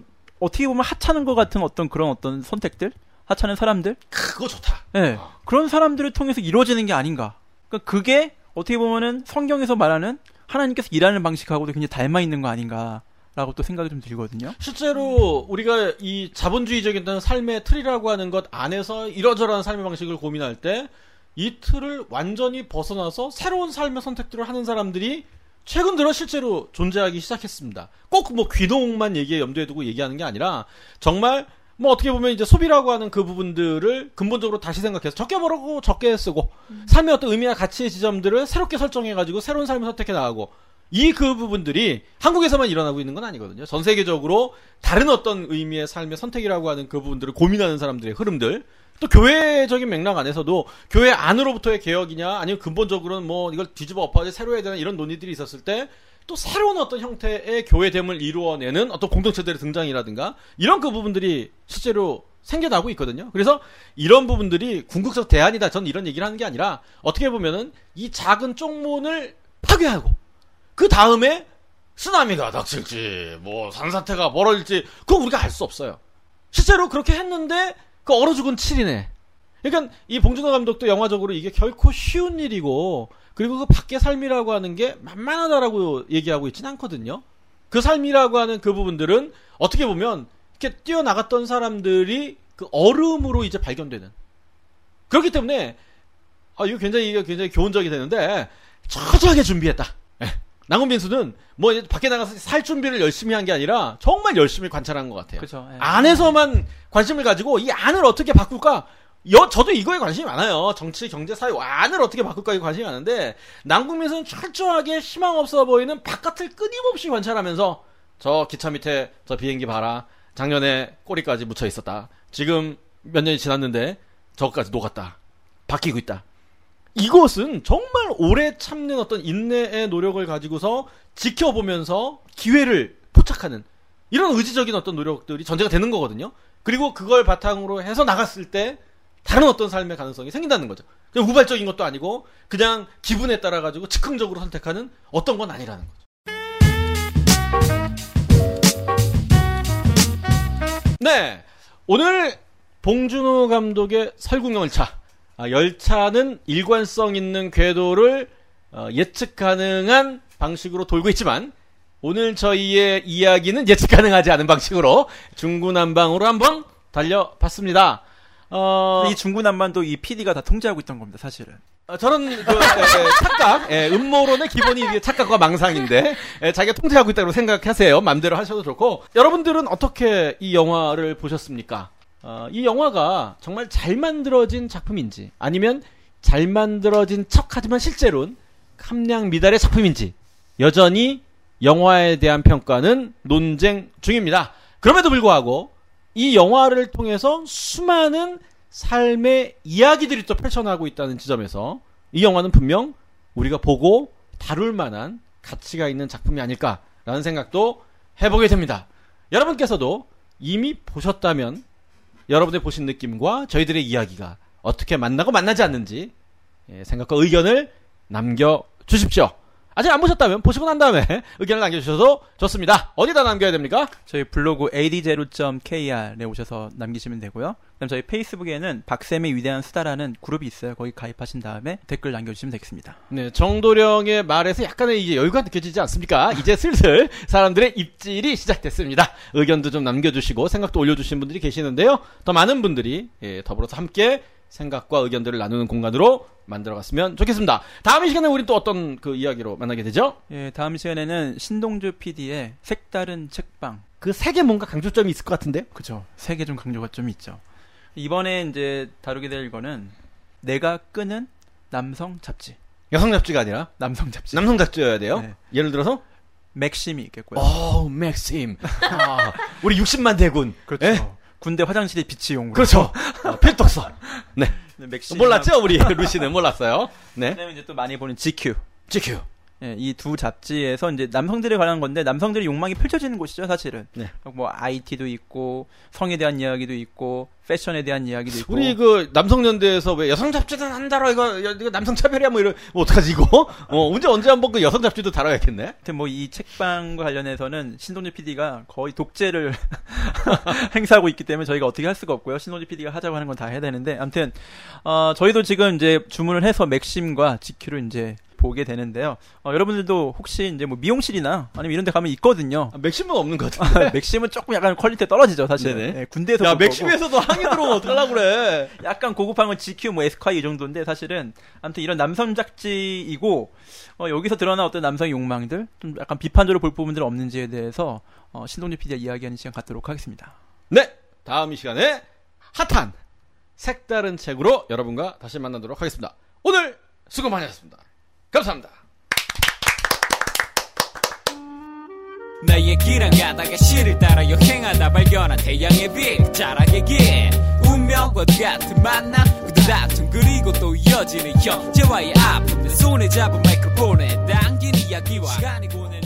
보면 하찮은 것 같은 어떤 선택들, 하찮은 사람들, 그거 좋다. 네, 그런 사람들을 통해서 이루어지는 게 아닌가. 그러니까 그게 어떻게 보면은 성경에서 말하는 하나님께서 일하는 방식하고도 굉장히 닮아 있는 거 아닌가라고 또 생각이 좀 들거든요. 실제로 우리가 이 자본주의적인 삶의 틀이라고 하는 것 안에서 이러저러한 삶의 방식을 고민할 때 이 틀을 완전히 벗어나서 새로운 삶의 선택들을 하는 사람들이 최근 들어 실제로 존재하기 시작했습니다. 꼭 뭐 귀농만 염두에 두고 얘기하는 게 아니라 정말 뭐 어떻게 보면 이제 소비라고 하는 그 부분들을 근본적으로 다시 생각해서 적게 벌고 적게 쓰고 삶의 어떤 의미와 가치의 지점들을 새롭게 설정해가지고 새로운 삶을 선택해 나가고 그 부분들이 한국에서만 일어나고 있는 건 아니거든요. 전 세계적으로 다른 어떤 의미의 삶의 선택이라고 하는 그 부분들을 고민하는 사람들의 흐름들, 또 교회적인 맥락 안에서도 교회 안으로부터의 개혁이냐 아니면 근본적으로는 뭐 이걸 뒤집어 엎어야지 새로 해야 되나 이런 논의들이 있었을 때 또 새로운 어떤 형태의 교회됨을 이루어내는 어떤 공동체들의 등장이라든가 이런 그 부분들이 실제로 생겨나고 있거든요. 그래서 이런 부분들이 궁극적 대안이다. 전 이런 얘기를 하는 게 아니라 어떻게 보면은 이 작은 쪽문을 파괴하고 그 다음에 쓰나미가 닥칠지 뭐 산사태가 벌어질지 그건 우리가 알 수 없어요. 실제로 그렇게 했는데 그 얼어 죽은 7이네. 그러니까 이 봉준호 감독도 영화적으로 이게 결코 쉬운 일이고 그리고 그 밖의 삶이라고 하는 게 만만하다라고 얘기하고 있진 않거든요. 그 삶이라고 하는 그 부분들은 어떻게 보면 이렇게 뛰어나갔던 사람들이 그 얼음으로 이제 발견되는. 그렇기 때문에 이거 굉장히 교훈적이 되는데 철저하게 준비했다. 남궁민수는 뭐 밖에 나가서 살 준비를 열심히 한 게 아니라 정말 열심히 관찰한 것 같아요. 그쵸, 예. 안에서만 관심을 가지고 이 안을 어떻게 바꿀까? 저도 이거에 관심이 많아요. 정치, 경제, 사회 안을 어떻게 바꿀까에 관심이 많은데 남궁민수는 철저하게 희망 없어 보이는 바깥을 끊임없이 관찰하면서 저 기차 밑에 저 비행기 봐라. 작년에 꼬리까지 묻혀 있었다. 지금 몇 년이 지났는데 저거까지 녹았다. 바뀌고 있다. 이것은 정말 오래 참는 어떤 인내의 노력을 가지고서 지켜보면서 기회를 포착하는 이런 의지적인 어떤 노력들이 전제가 되는 거거든요. 그리고 그걸 바탕으로 해서 나갔을 때 다른 어떤 삶의 가능성이 생긴다는 거죠. 그냥 우발적인 것도 아니고 그냥 기분에 따라 가지고 즉흥적으로 선택하는 어떤 건 아니라는 거죠. 네, 오늘 봉준호 감독의 설국열차. 열차는 일관성 있는 궤도를 예측 가능한 방식으로 돌고 있지만 오늘 저희의 이야기는 예측 가능하지 않은 방식으로 중구난방으로 한번 달려봤습니다. 이 중구난방도 이 PD가 다 통제하고 있던 겁니다, 사실은. 저는 착각, 음모론의 기본이 이게 착각과 망상인데 자기가 통제하고 있다고 생각하세요. 마음대로 하셔도 좋고. 여러분들은 어떻게 이 영화를 보셨습니까? 이 영화가 정말 잘 만들어진 작품인지 아니면 잘 만들어진 척하지만 실제로는 함량 미달의 작품인지 여전히 영화에 대한 평가는 논쟁 중입니다. 그럼에도 불구하고 이 영화를 통해서 수많은 삶의 이야기들이 또 펼쳐나가고 있다는 지점에서 이 영화는 분명 우리가 보고 다룰 만한 가치가 있는 작품이 아닐까라는 생각도 해보게 됩니다. 여러분께서도 이미 보셨다면 여러분의 보신 느낌과 저희들의 이야기가 어떻게 만나고 만나지 않는지 생각과 의견을 남겨주십시오. 아직 안 보셨다면 보시고 난 다음에 의견을 남겨주셔도 좋습니다. 어디다 남겨야 됩니까? 저희 블로그 ad0.kr에 오셔서 남기시면 되고요. 그다음 저희 페이스북에는 박쌤의 위대한 수다라는 그룹이 있어요. 거기 가입하신 다음에 댓글 남겨주시면 되겠습니다. 네, 정도령의 말에서 약간의 이제 여유가 느껴지지 않습니까? 이제 슬슬 사람들의 입질이 시작됐습니다. 의견도 좀 남겨주시고 생각도 올려주신 분들이 계시는데요. 더 많은 분들이 더불어서 함께 생각과 의견들을 나누는 공간으로 만들어갔으면 좋겠습니다. 다음 이 시간에 우리 또 어떤 그 이야기로 만나게 되죠? 예, 다음 시간에는 신동주 PD의 색다른 책방. 그 색에 뭔가 강조점이 있을 것 같은데요? 그죠. 색에 좀 강조가 좀 있죠. 이번에 이제 다루게 될 거는 내가 끄는 남성 잡지. 여성 잡지가 아니라 남성 잡지. 남성 잡지여야 돼요? 네. 예를 들어서? 맥심이 있겠고요. 맥심. 우리 60만 대군. 그렇죠. 에? 군대 화장실에 비치용. 그렇죠. 필독서. 네. 맥심. 몰랐죠? 우리 루시는 몰랐어요. 네. 그다음에 이제 또 많이 보는 GQ. GQ. 예, 이 두 잡지에서 이제 남성들에 관한 건데 남성들의 욕망이 펼쳐지는 곳이죠, 사실은. 네. 뭐 IT도 있고 성에 대한 이야기도 있고 패션에 대한 이야기도 있고. 우리 그 남성연대에서 왜 여성 잡지도 한다라 이거 남성 차별이야 뭐 이런 뭐 어떡하지 이거? 언제 한번 그 여성 잡지도 다뤄야겠네. 하여튼 뭐 이 책방과 관련해서는 신동주 PD가 거의 독재를 행사하고 있기 때문에 저희가 어떻게 할 수가 없고요. 신동주 PD가 하자고 하는 건 다 해야 되는데 아무튼 저희도 지금 이제 주문을 해서 맥심과 GQ를 이제 보게 되는데요. 여러분들도 혹시 이제 뭐 미용실이나 아니면 이런 데 가면 있거든요. 맥심은 없는 것 같은데. 맥심은 조금 약간 퀄리티가 떨어지죠, 사실. 네네. 네, 군대에서. 야, 맥심에서도 항의 들어오면 어떡하려고 그래. 약간 고급한 건 GQ, 뭐 에스콰이 이 정도인데 사실은 아무튼 이런 남성 잡지이고 여기서 드러난 어떤 남성의 욕망들, 좀 약간 비판적으로 볼 부분들은 없는지에 대해서 신동주 PD가 이야기하는 시간 갖도록 하겠습니다. 네, 다음 이 시간에 핫한 색다른 책으로 여러분과 다시 만나도록 하겠습니다. 오늘 수고 많이 하셨습니다. 감사합니다. 나의 길을 가다가 시를 따라 여행하다 발견한 태양의 빛 자락의 길 운명과 같은 만남 그도 다툼 그리고 또 이어지는 형제와의 아픔 내 손에 잡은 마이크로폰에 당긴 이야기와 시간이 보낸